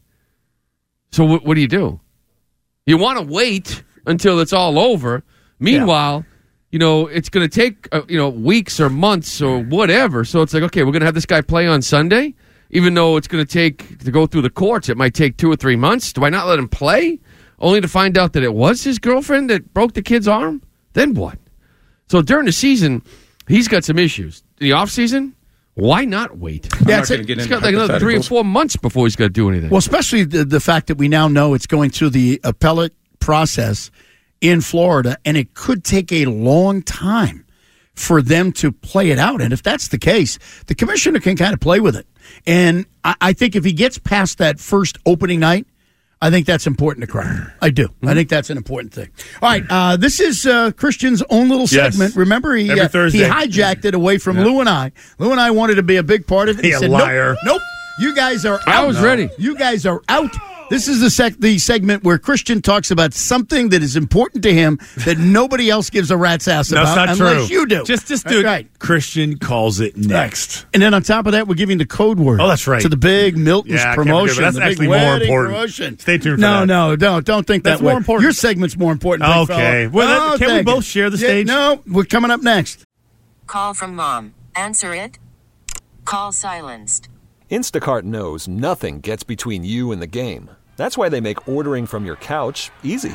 So what, what do you do? You want to wait until it's all over. Meanwhile, yeah. you know, it's going to take, uh, you know, weeks or months or whatever. So it's like, okay, we're going to have this guy play on Sunday, even though it's going to take, to go through the courts, it might take two or three months. Do I not let him play? Only to find out that it was his girlfriend that broke the kid's arm? Then what? So during the season, he's got some issues. In the offseason, why not wait? Yeah, it's get he's got like another three or four months before he's got to do anything. Well, especially the, the fact that we now know it's going through the appellate process in Florida, and it could take a long time for them to play it out. And if that's the case, the commissioner can kind of play with it. And I, I think if he gets past that first opening night, I think that's important to Kraft. I do. Mm-hmm. I think that's an important thing. All right, uh, this is uh, Christian's own little segment. Yes. Remember, he uh, he hijacked it away from yeah. Lou and I. Lou and I wanted to be a big part of it. He yeah, said, liar. Nope, nope, you guys are out. I was no. ready. You guys are out. This is the sec- the segment where Christian talks about something that is important to him that nobody else gives a rat's ass no, about it's not unless true. you do. Just, just do it. Right. Christian calls it next. Right. And then on top of that, we're giving the code word. Oh, that's right. To the big Milton's yeah, promotion. That's the actually big more wedding important. Promotion. Stay tuned for no, that. No, no, don't, don't think that's that way. More important. Your segment's more important. Big okay. Fella. Well, oh, can we both you. share the yeah, stage? No, we're coming up next. Call from mom. Answer it. Call silenced. Instacart knows nothing gets between you and the game. That's why they make ordering from your couch easy.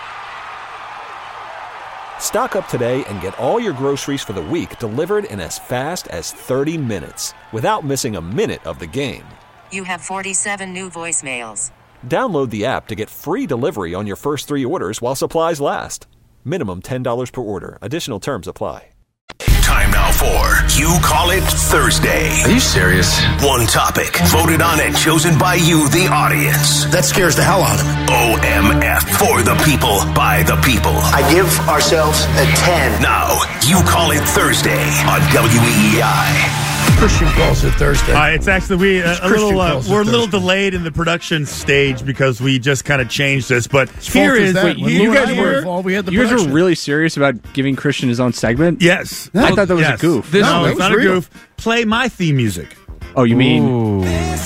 Stock up today and get all your groceries for the week delivered in as fast as thirty minutes without missing a minute of the game. You have forty-seven new voicemails. Download the app to get free delivery on your first three orders while supplies last. Minimum ten dollars per order. Additional terms apply. Time now for You Call It Thursday. Are you serious? One topic voted on and chosen by you, the audience. That scares the hell out of me. O M F, for the people, by the people. I give ourselves a ten. Now, You Call It Thursday on W E E I. Christian calls it Thursday. Uh, it's actually we uh, a Christian little uh, calls it we're a little Thursday. delayed in the production stage because we just kind of changed this. But Whose here fault is that? wait, When you Lou guys and I were were involved, we had the You guys production. were really serious about giving Christian his own segment? yes. I thought that was Yes. a goof. This- no, that it's was not real. a goof. Play my theme music. Oh, you mean? Ooh.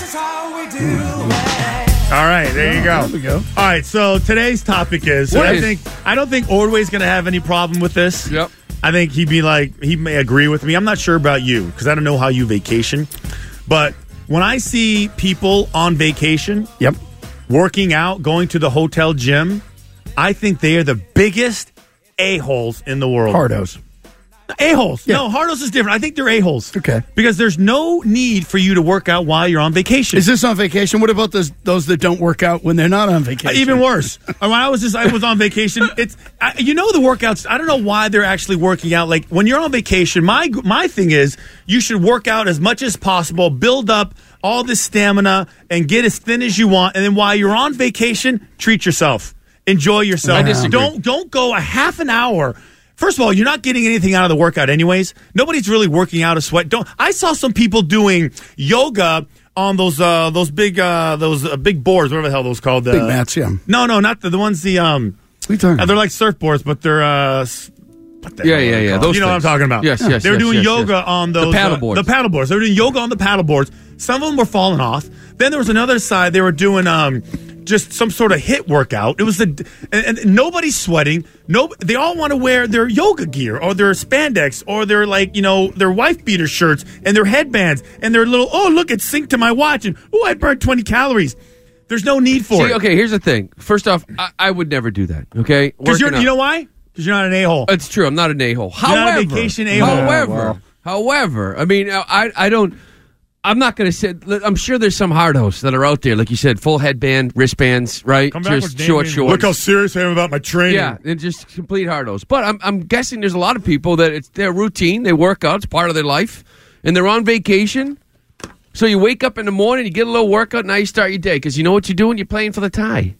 All right, there you go. There we go. All right, so today's topic is. What I is- think I don't think Ordway's going to have any problem with this. Yep. I think he'd be like he may agree with me. I'm not sure about you because I don't know how you vacation, but when I see people on vacation, Yep. working out, going to the hotel gym, I think they are the biggest a-holes in the world. Hardos. A-holes. Yeah. No, hardos is different. I think they're a-holes. Okay. Because there's no need for you to work out while you're on vacation. Is this on vacation? What about those those that don't work out when they're not on vacation? Uh, Even worse. When I was just, I was on vacation. It's, I, you know, the workouts. I don't know why they're actually working out. Like when you're on vacation, my my thing is you should work out as much as possible, build up all this stamina, and get as thin as you want. And then while you're on vacation, treat yourself, enjoy yourself. I disagree. Don't don't go a half an hour. First of all, you're not getting anything out of the workout anyways. Nobody's really working out a sweat. Don't. I saw some people doing yoga on those uh, those big uh, those uh, big boards, whatever the hell those called. Uh, Big mats, yeah. No, no, not the, the ones the um. What are you talking uh, about? they're like surfboards, but they're uh. s- What the Yeah, hell are yeah, they yeah, called? those You know things. what I'm talking about? Yes, yes, They were yes, doing yes, yoga yes. on The those paddle uh, boards. the paddle boards. They were doing yoga on the paddle boards. Some of them were falling off. Then there was another side. They were doing um. just some sort of hit workout. It was a, and, and nobody's sweating. No, they all want to wear their yoga gear or their spandex or their like you know their wife beater shirts and their headbands and their little oh look it's synced to my watch and oh I burned twenty calories. There's no need for See, it. okay, here's the thing. First off, I, I would never do that. Okay, Because you're Working you out- know why? Because you're not an a hole. It's true. I'm not an a-hole. You're not a However, vacation a-hole. however, Yeah, well. however, I mean, I I don't. I'm not going to say. I'm sure there's some hardos that are out there, like you said, full headband, wristbands, right? Come back Just with short Damien. shorts. Look how serious I am about my training. Yeah, and just complete hardos. But I'm I'm guessing there's a lot of people that it's their routine. They work out. It's part of their life, and they're on vacation. So you wake up in the morning, you get a little workout, now you start your day because you know what you're doing. You're playing for the tie.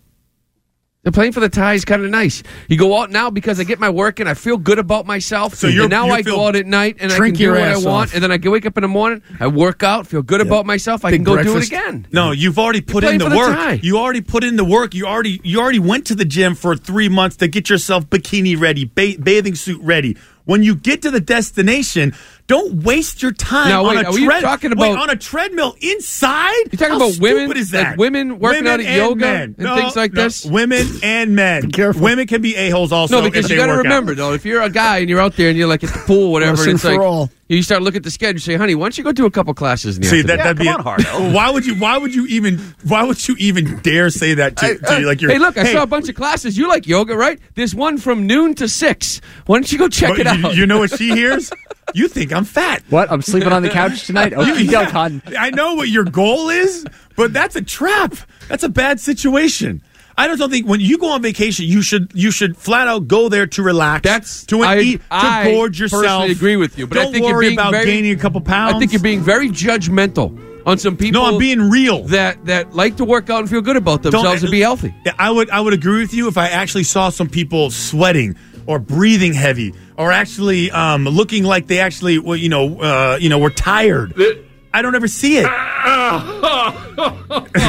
The playing for the tie is kind of nice. You go out now because I get my work and I feel good about myself. So you're- and now you I feel- go out at night and I can Drink do your what I ass want. off. And then I can wake up in the morning, I work out, feel good about myself. I Big can go breakfast. do it again. No, you've already put playing in the for the work. tie. You already put in the work. You already you already went to the gym for three months to get yourself bikini ready, ba- bathing suit ready. When you get to the destination, don't waste your time Now, on wait, a are you tread- talking wait, about- on a treadmill inside. You're talking How about women, stupid is that? like women working out at and yoga men. and No, things like no, this? Women and men. Be careful. Women can be a holes also. No, because if you they got to work out. remember though, if you're a guy and you're out there and you're like at the pool, or whatever, Lesson and it's for like all. you start looking at the schedule, you say, "Honey, why don't you go do a couple classes?" In the See that afternoon?" that'd be Come on, why would you why would you even why would you even dare say that to, to you? Like you're hey, look, I saw a bunch of classes. You like yoga, right? There's one from noon to six. Why don't you go check But it you, out? you know what she hears? You think I'm fat. What? I'm sleeping on the couch tonight? Oh, you Yeah. go, Con. I know what your goal is, but that's a trap. That's a bad situation. I don't think when you go on vacation, you should you should flat out go there to relax. That's to I, eat to I gorge yourself. personally agree with you, but don't I think worry you're being about very, gaining a couple pounds. I think you're being very judgmental on some people. No, I'm being real. That that like to work out and feel good about themselves Don't- and be healthy. Yeah, I would I would agree with you if I actually saw some people sweating or breathing heavy or actually um, looking like they actually well, you know uh, you know were tired. I don't ever see it.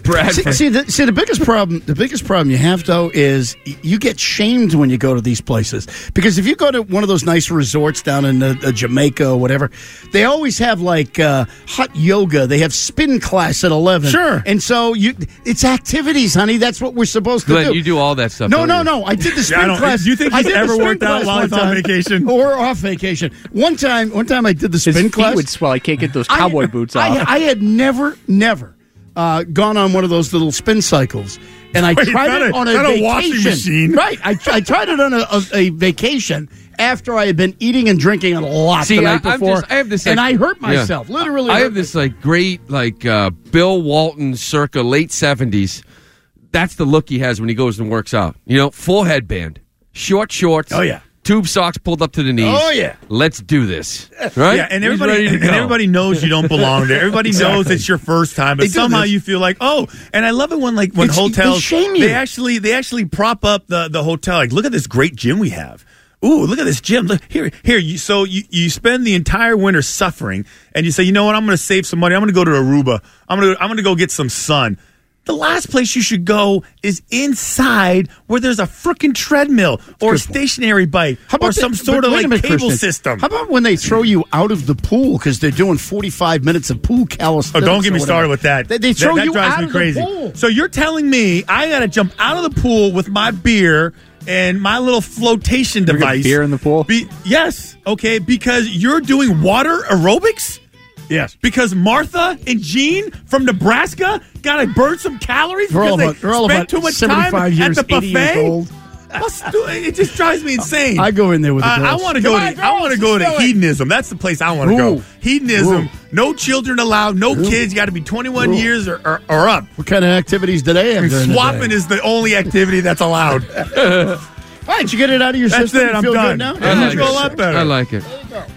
Bradford. See, see, the, see, the biggest problem, the biggest problem you have though is y- you get shamed when you go to these places because if you go to one of those nice resorts down in uh, uh, Jamaica or whatever, they always have like uh, hot yoga. They have spin class at eleven. Sure, and so you, it's activities, honey. That's what we're supposed to Glenn, do. you do all that stuff. No, don't no, you? no. I did the spin Yeah, I don't- class. do you think I he's did the ever spin worked out class while one he's on time. vacation? or off vacation? One time, one time I did the His spin feet class. would swell. I can't get those cowboy I, boots I, off. I had never, never uh, gone on one of those little spin cycles, and I Wait, tried not it a- on a not a vacation. washing machine. Right? I, I tried it on a, a, a vacation after I had been eating and drinking a lot See, the I, night I'm before, just, I have this, and like- I hurt yeah. myself. Literally, I hurt have this like great like uh, Bill Walton circa late seventies. That's the look he has when he goes and works out. You know, full headband, short shorts. Oh, yeah. Tube socks pulled up to the knees. Oh, yeah. Let's do this. Right? Yeah, and He's everybody ready to and go. everybody knows you don't belong there. Everybody Exactly. knows it's your first time, but They do somehow this. you feel like, oh, and I love it when like when It's- hotels they shame you. they actually they actually prop up the, the hotel. Like, look at this great gym we have. Ooh, look at this gym. Look here, here. You so you, you spend the entire winter suffering, and you say, you know what? I'm going to save some money. I'm going to go to Aruba. I'm going to I'm going to go get some sun. The last place you should go is inside where there's a freaking treadmill or a stationary bike or the- some sort but of wait a like minute, cable Christian. system. How about when they throw you out of the pool because they're doing forty-five minutes of pool calisthenics? Oh, don't get me or started whatever. with that. They, they That- throw that, you drives out me of crazy. the pool. So you're telling me I got to jump out of the pool with my beer and my little flotation Bring a device? beer in the pool? Be, yes, okay, because you're doing water aerobics. Yes. Because Martha and Gene from Nebraska got to burn some calories They're all because about, they they're all spent about too much time seventy-five years, at the eighty years buffet. old. What's do- It just drives me insane. I go in there with the Uh, I girls. want to Come go. on, To, I want to go to girls, let's do it. hedonism. That's the place I want to go. Ooh. Hedonism. Ooh. No children allowed. No Ooh. kids. You got to be twenty-one Ooh. years or, or, or up. What kind of activities do they have? And during the swapping day? is the only activity that's allowed. All right, did you get it out of your That's system? it. You I'm feel done. good now? I like feel it. a lot better. I like it.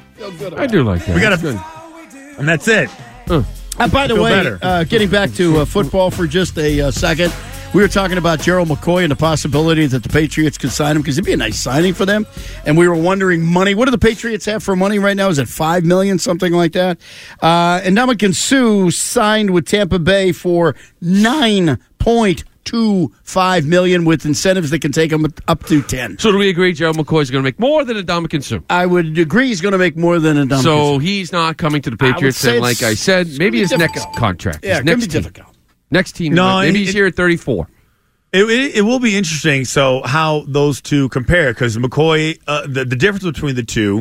I do like that. We got It's to, good. and that's it. Uh, Uh, by the Feel way, better. uh, getting back to uh, football for just a uh, second, we were talking about Gerald McCoy and the possibility that the Patriots could sign him because it'd be a nice signing for them. And we were wondering money. What do the Patriots have for money right now? Is it five million dollars, something like that? Uh, and Ndamukong Suh signed with Tampa Bay for nine point two five million dollars with incentives that can take him up to ten. So do we agree Gerald McCoy is going to make more than Ndamukong Suh? I would agree he's going to make more than Ndamukong So Suh. he's not coming to the I would Patriots, say and like it's- I said, it's maybe gonna his be next difficult. contract. Yeah, his it next could be team. difficult. Next team. No, maybe it- he's here at thirty-four. It, it, it will be interesting. So how those two compare? Because McCoy, uh, the the difference between the two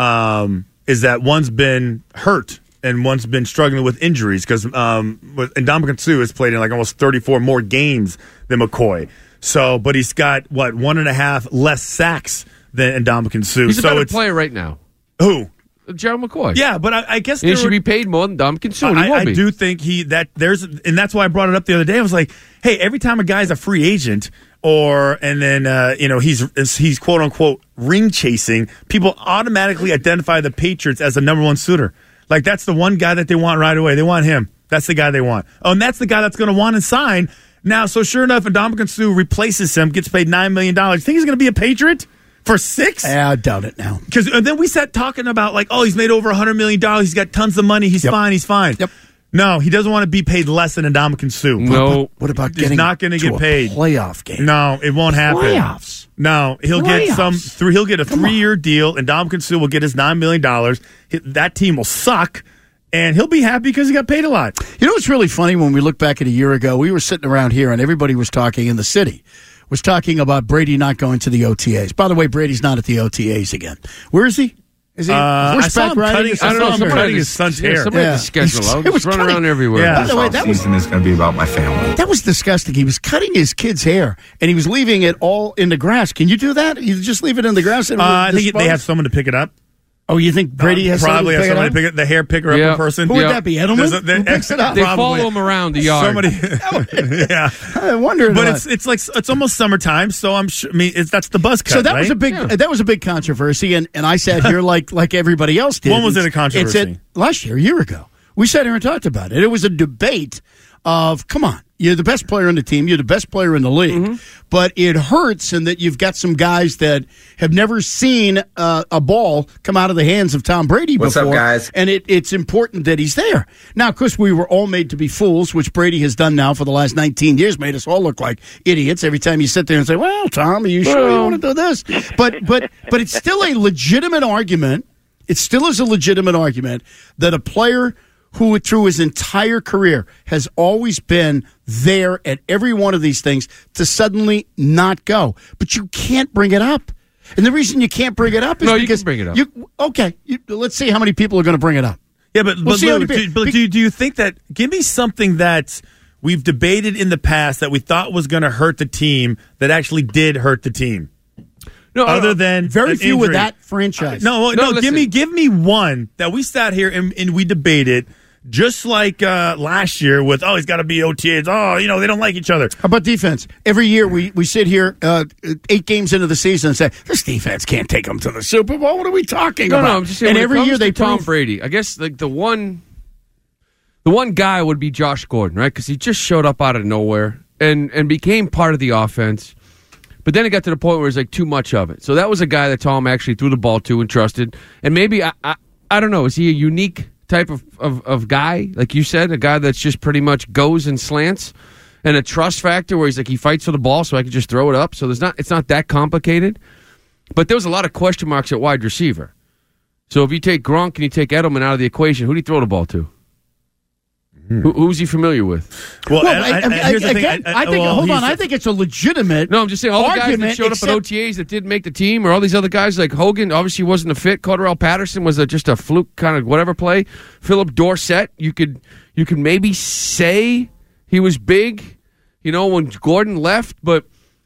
um, is that one's been hurt and one's been struggling with injuries. Because um, Ndamukong Suh has played in like almost thirty-four more games than McCoy. So, but he's got what one and a half less sacks than Ndamukong Suh. He's a so better it's player right now. who? Gerald McCoy. Yeah, but I, I guess And he there should were- be paid more than Ndamukong Suh. and he I, will I be. do think he that there's, and that's why I brought it up the other day. I was like, hey, every time a guy's a free agent, or and then uh, you know he's he's quote unquote ring chasing, people automatically identify the Patriots as the number one suitor. Like that's the one guy that they want right away. They want him. That's the guy they want. Oh, and that's the guy that's going to want to sign now. So sure enough, Ndamukong Suh replaces him, gets paid nine million dollars. You think he's going to be a Patriot? For six? Yeah, I doubt it now. Because and then we sat talking about like, oh, he's made over a hundred million dollars. He's got tons of money. He's Yep. fine. He's fine. Yep. No, he doesn't want to be paid less than Ndamukong Suh. No. What about He's getting not going to to get a paid. playoff game? No, it won't happen. Playoffs. No, he'll get Playoffs. some. Three, he'll get a Come three-year deal, and Ndamukong Suh will get his nine million dollars. That team will suck, and he'll be happy because he got paid a lot. You know what's really funny? When we look back at a year ago, we were sitting around here, and everybody was talking in the city. Was talking about Brady not going to the O T As. By the way, Brady's not at the O T As again. Where is he? Is he? Uh, horseback I saw him riding? cutting- Is I don't that know, somewhere? somebody- Somebody his son's hair. Somebody Yeah. had the schedule. It I was was running cutting- around everywhere. Yeah. By the way, that was season is going to be about my family. that was disgusting. He was cutting his kid's hair, and he was leaving it all in the grass. Can you do that? You just leave it in the grass? And Uh, I think dispose? they have someone to pick it up. Oh, you think Brady Uh, has probably someone has to pick someone it to pick it, the hair picker Yeah. up person. Who would Yeah. that be? Edelman? There's a- there- Who picks it up? They Probably. follow him around the yard. Somebody, yeah. I wonder. But it's it's like it's almost summertime, so I'm sure. I mean, it's, that's the buzz cut. So that right? was a big Yeah. that was a big controversy, and, and I sat here like like everybody else did. When was it a It's- controversy? It's at, last year, a year ago. We sat here and talked about it. It was a debate of, come on, You're the best player on the team. You're the best player in the league. Mm-hmm. But it hurts in that you've got some guys that have never seen uh, a ball come out of the hands of Tom Brady What's before. up, guys? And it, it's important that he's there. Now, of course, we were all made to be fools, which Brady has done now for the last nineteen years, made us all look like idiots every time you sit there and say, well, Tom, are you sure well. you want to do this? But, but, but it's still a legitimate argument. It still is a legitimate argument that a player who through his entire career has always been there at every one of these things to suddenly not go. But you can't bring it up. And the reason you can't bring it up is no, because you can bring it up. You, okay, you, let's see how many people are going to bring it up. Yeah, but, we'll but, Lou, do, but do, do you think that – give me something that we've debated in the past that we thought was going to hurt the team that actually did hurt the team. No, Other no, than very few injury. with that franchise. No, no, No, no give me give me one that we sat here and, and we debated, just like uh, last year with, oh, he's got to be O T As. Oh, you know, they don't like each other. How about defense? Every year we, we sit here uh, eight games into the season and say, this defense can't take them to the Super Bowl. What are we talking no, about? No, I'm just saying, and when every it comes year to they Tom prove- Brady, I guess like the one the one guy would be Josh Gordon, right? Because he just showed up out of nowhere and, and became part of the offense. But then it got to the point where it's like too much of it. So that was a guy that Tom actually threw the ball to and trusted. And maybe, I I, I don't know, is he a unique type of, of, of guy? Like you said, a guy that's just pretty much goes and slants and a trust factor where he's like, he fights for the ball so I can just throw it up. So there's not it's not that complicated. But there was a lot of question marks at wide receiver. So if you take Gronk and you take Edelman out of the equation, who do you throw the ball to? Who, who's he familiar with? Well, well I, I, I, again, I, I think. well, hold on, I think it's a legitimate. No, I'm just saying all the guys argument, that showed except, up at O T As that didn't make the team, or all these other guys like Hogan, obviously wasn't a fit. Cordarrelle Patterson was a, just a fluke kind of whatever play. Philip Dorsett, you could you could maybe say he was big, you know, when Gordon left, but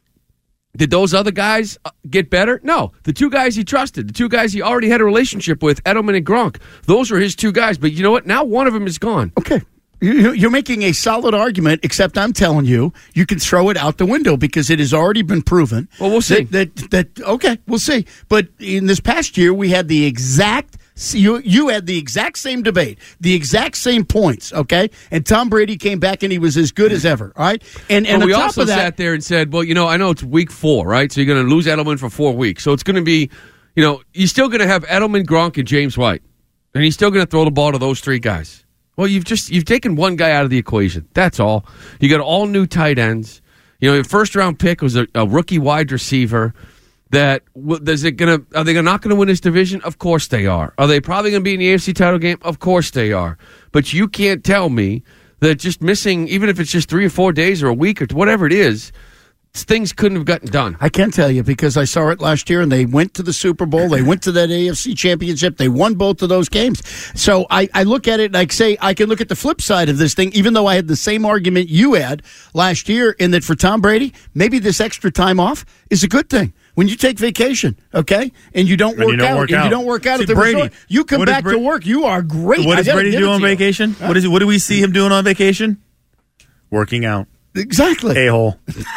did those other guys get better? No. The two guys he trusted, the two guys he already had a relationship with, Edelman and Gronk, those were his two guys. But you know what? Now one of them is gone. Okay. You're making a solid argument, except I'm telling you, you can throw it out the window because it has already been proven. Well, we'll see. That, that, that okay, we'll see. But in this past year, we had the exact you you had the exact same debate, the exact same points. Okay, and Tom Brady came back and he was as good as ever. All right, and and but on we top also of that, sat there and said, well, you know, I know it's week four, right? So you're going to lose Edelman for four weeks, so it's going to be, you know, you're still going to have Edelman, Gronk, and James White, and he's still going to throw the ball to those three guys. Well, you've just you've taken one guy out of the equation. That's all. You got all new tight ends. You know, your first round pick was a, a rookie wide receiver. That is it gonna? Are they not going to win this division? Of course they are. Are they probably going to be in the A F C title game? Of course they are. But you can't tell me that just missing, even if it's just three or four days or a week or whatever it is, things couldn't have gotten done. I can tell you because I saw it last year and they went to the Super Bowl. They went to that A F C championship. They won both of those games. So I, I look at it and I say I can look at the flip side of this thing, even though I had the same argument you had last year in that for Tom Brady, maybe this extra time off is a good thing. When you take vacation, okay, and you don't When work you don't out, work and out. you don't work out See, at the Brady, resort, you come what is back Bra- to work, you are great. What does I gotta Brady give do it on to you. vacation? Huh? What is? What do we see him doing on vacation? Working out. Exactly. A hole.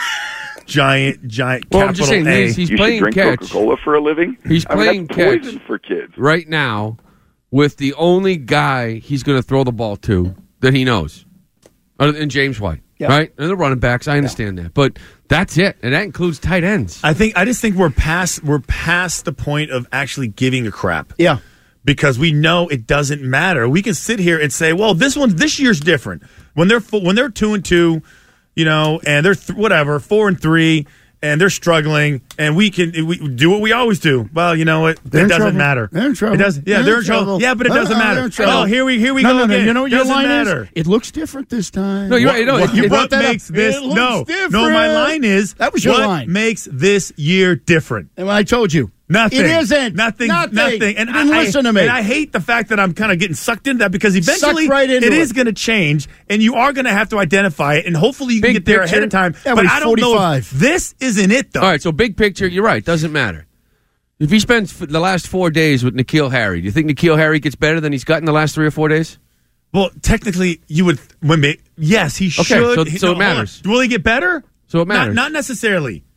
Giant, giant. Well, capital I'm just saying A. he's, he's you playing should drink catch. Coca-Cola for a living. He's I mean, playing that's catch poison for kids right now with the only guy he's going to throw the ball to that he knows, other than James White. Yeah. Right? And the running backs, I understand yeah. that. But that's it. And that includes tight ends. I think I just think we're past we're past the point of actually giving a crap. Yeah. Because we know it doesn't matter. We can sit here and say, "Well, this one this year's different." When they're when they're two and two, you know, and they're th- whatever, four and three, and they're struggling, and we can we do what we always do. Well, you know what? It doesn't trouble. matter. They're in trouble. It does. Yeah, they're, they're in in trouble. trouble. Yeah, but it Uh, doesn't uh, matter. they're in trouble. Oh, here we here we no, go no, no. again. You know what your doesn't line matter. is? It looks different this time. No, you're right. No, what, it, it, what that makes up. this It looks no different. no? My line is that was your what line. Makes this year different? And when I told you. Nothing. It isn't. Nothing. Nothing. Nothing. And you didn't I, listen to me. And I hate the fact that I'm kind of getting sucked into that because eventually Sucked right into it it. is going to change, and you are going to have to identify it, and hopefully you can Big get there picture. ahead of time. Yeah, but but he's I don't know. forty-five. If this isn't it, though. All right, so big picture, you're right. Doesn't matter. If he spends f- the last four days with N'Keal Harry, do you think N'Keal Harry gets better than he's gotten the last three or four days? Well, technically, you would. When they, yes, he Okay, should. so- He- so it hold on. matters. Will he get better? So it matters. Not, not necessarily.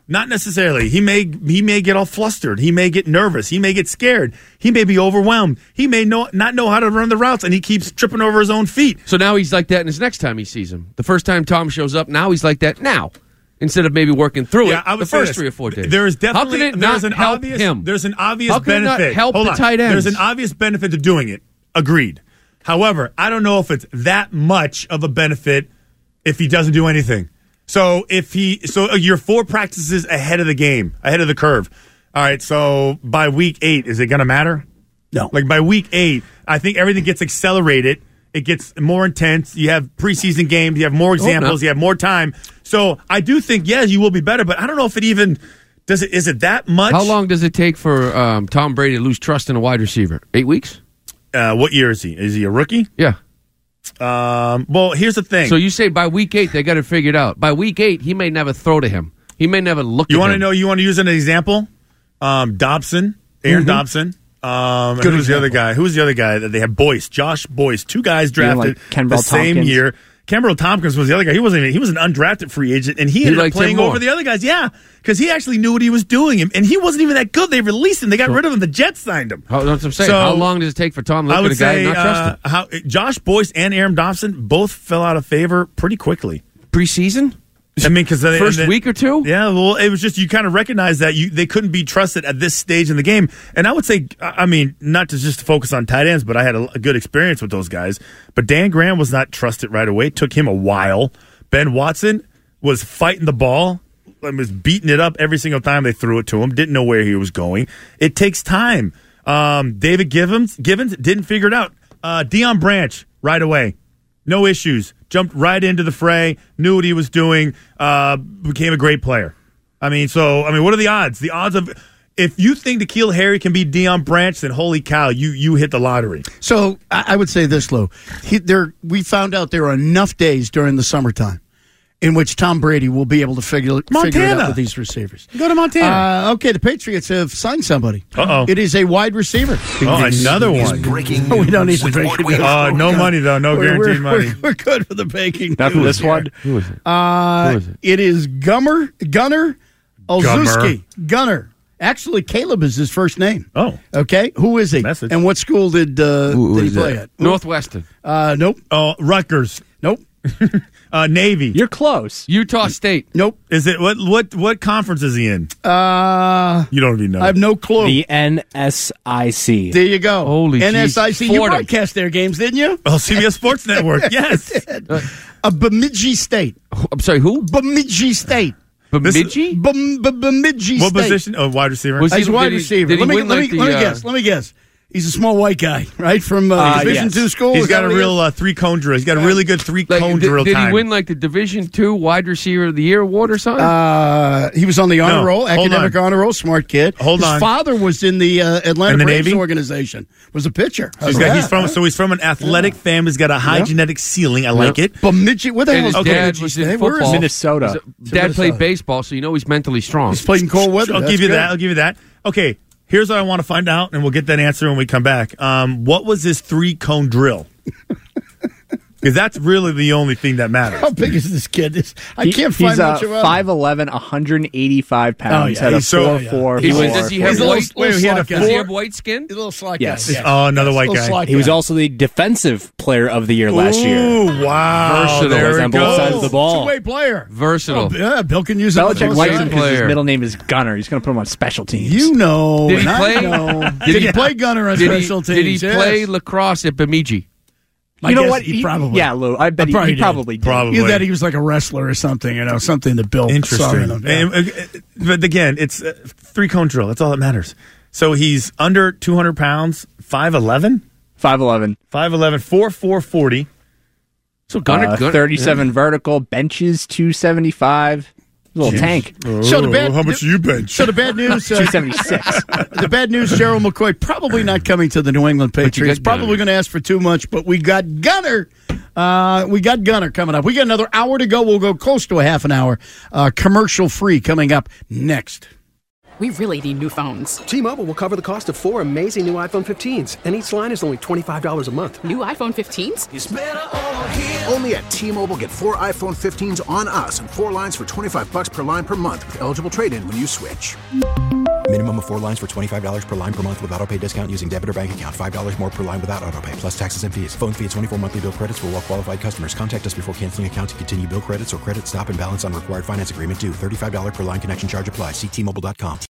not necessarily. He may he may get all flustered. He may get nervous. He may get scared. He may be overwhelmed. He may know, not know how to run the routes, and he keeps tripping over his own feet. So now he's like that in his next time he sees him. The first time Tom shows up, now he's like that now. Instead of maybe working through yeah, it I would the say first this. three or four days. There is definitely How can it there's not an help obvious him? there's an obvious How can benefit. It not help Hold the on. tight ends? There's an obvious benefit to doing it. Agreed. However, I don't know if it's that much of a benefit if he doesn't do anything. So if he so you're four practices ahead of the game, ahead of the curve. All right, so by week eight, is it going to matter? No. Like by week eight, I think everything gets accelerated. It gets more intense. You have preseason games. You have more examples. no. You have more time. So I do think, yes, you will be better, but I don't know if it even does it. Is it that much? How long does it take for um, Tom Brady to lose trust in a wide receiver? Eight weeks? Uh, what year is he? Is he a rookie? Yeah. Um, well, here's the thing. So you say by week eight they got it figured out. By week eight, he may never throw to him. He may never look. You at want to him. know? You want to use an example? Um, Dobson, Aaron Mm-hmm. Dobson. Um, Good who's the example. other guy? Who's the other guy that they have? Boyce, Josh Boyce, two guys You mean drafted like Kenbrell the same Tompkins? year. Kenbrell Tompkins was the other guy. He wasn't even. He was an undrafted free agent, and he, He ended up liked him playing more. over the other guys. Yeah, because he actually knew what he was doing, and he wasn't even that good. They released him. They got rid of him. The Jets signed him. How, that's what I'm saying. So, How long does it take for Tom to I look would at a guy say and not trust him? uh, how Josh Boyce and Aaron Dobson both fell out of favor pretty quickly. Preseason? I mean, because First week or two? Yeah, well, it was just you kind of recognize that you they couldn't be trusted at this stage in the game. And I would say, I mean, not to just focus on tight ends, but I had a, a good experience with those guys. But Dan Graham was not trusted right away. It took him a while. Ben Watson was fighting the ball, was beating it up every single time they threw it to him. Didn't know where he was going. It takes time. Um, David Givens, Givens didn't figure it out. Uh, Deion Branch right away, no issues. Jumped right into the fray, knew what he was doing, uh, became a great player. I mean, so, I mean, what are the odds? The odds of, if you think N'Keal Harry can be Deion Branch, then holy cow, you you hit the lottery. So I I would say this, Lou. He, there, we found out there are enough days during the summertime in which Tom Brady will be able to figure, figure it Montana. out with these receivers. Go to Montana. Uh, okay, the Patriots have signed somebody. Uh-oh. It is a wide receiver. Oh, another one. Breaking We don't need news the with breaking Woodward. news. Uh, no money, though. No We're- guaranteed we're, money. We're, we're good for the baking. Not for news this here. one. Who is it? Uh, Who is it? it is Gummer, Gunner Olszewski. Gunner. Actually, Caleb is his first name. Oh. Okay. Who is he? Message. And what school did, uh, Who- who did he is play that? at? Northwestern. Uh, nope. Oh, Rutgers. Nope. Uh, Navy. You're close. Utah State. Nope. Is it, what, what, what conference is he in? Uh, You don't even know. I have no clue. The N S I C. there you go. Holy N S I C. jeez. You Fordham. broadcast their games, didn't you? Oh, C B S Sports Network. Yes. A Bemidji State. I'm sorry, who? Bemidji State. Bemidji? Bem- Bem- Bemidji What State. position? Oh, wide receiver. Was he- He's a wide did he- receiver. did he let me, win let like me, the, let me uh, guess. Let me guess. He's a small white guy, right? From uh, Uh, Division yes. two school. He's Is got that a what he real is? uh, three cone drill. He's got a really good three Like, cone did, drill did time. he win like the Division Two Wide Receiver of the Year award or something? Uh, he was on the honor No, roll, hold academic on. honor roll, smart kid. Hold His on. father was in the uh, Atlanta In the Braves Navy? organization. Was a pitcher. So he's, How's got, that? he's from so he's from an athletic family. He's got a high Yeah. genetic ceiling. I like it. Bemidji. Where the And hell his is dad Bemidji was in State? Where is football. it? Minnesota. His Dad played Minnesota. baseball, so you know he's mentally strong. He's played in cold weather. I'll That's give you good. that. I'll give you that. Okay, here's what I want to find out, and we'll get that answer when we come back. Um, what was this three cone drill? Because that's really the only thing that matters. How big is this kid? This- I He- can't find he's much uh, about him. five eleven, one hundred eighty-five pounds. Oh, yeah, Had a he's so- four yeah. four He four. was, does he have He's a little- white? little Wait, he had a slack guy. Does he four- have white skin? He's a little slack Yes. guy. Yeah. Oh, another white Little guy. slack He was guy. also the defensive player of the year last year. Ooh, wow. Versatile. There Was we on both go. sides of the ball. Two-way player. Versatile. Oh, yeah, Bill can use it. on Belichick both likes him sides. because his player. middle name is Gunner. He's going to put him on special teams. You know. Did he and I play? know. Did Did he he- play gunner on Did he, special teams? did he Yes. play lacrosse at Bemidji? I you know guess what? He probably. Yeah, Lou. I bet I he, probably he did. probably did. Probably. Either that he was like a wrestler or something, you know, something that Bill saw in Interesting. him. Yeah. And, uh, But again, it's uh, three cone drill. That's all that matters. So he's under two hundred pounds, five eleven? five eleven. five eleven, four four forty. So Gunner, Uh, Gunner thirty-seven vertical, benches two seventy-five. Little tank. So the bad, How much do you bench? So the bad news, uh, two seventy-six. the bad news, Gerald McCoy probably not coming to the New England you Patriots. got Gunner. Probably going to ask for too much, but we got Gunner. Uh, we got Gunner coming up. We got another hour to go. We'll go close to a half an hour. Uh, commercial free coming up next. We really need new phones. T-Mobile will cover the cost of four amazing new iPhone fifteens, and each line is only twenty-five dollars a month. New iPhone fifteens? It's better over here. Only at T-Mobile, get four iPhone fifteens on us and four lines for twenty-five dollars per line per month with eligible trade-in when you switch. Minimum of four lines for twenty-five dollars per line per month with autopay discount using debit or bank account. five dollars more per line without autopay, plus taxes and fees. Phone fee at twenty-four monthly bill credits for well-qualified customers. Contact us before canceling account to continue bill credits or credit stop and balance on required finance agreement due. thirty-five dollars per line connection charge applies. See T Mobile dot com.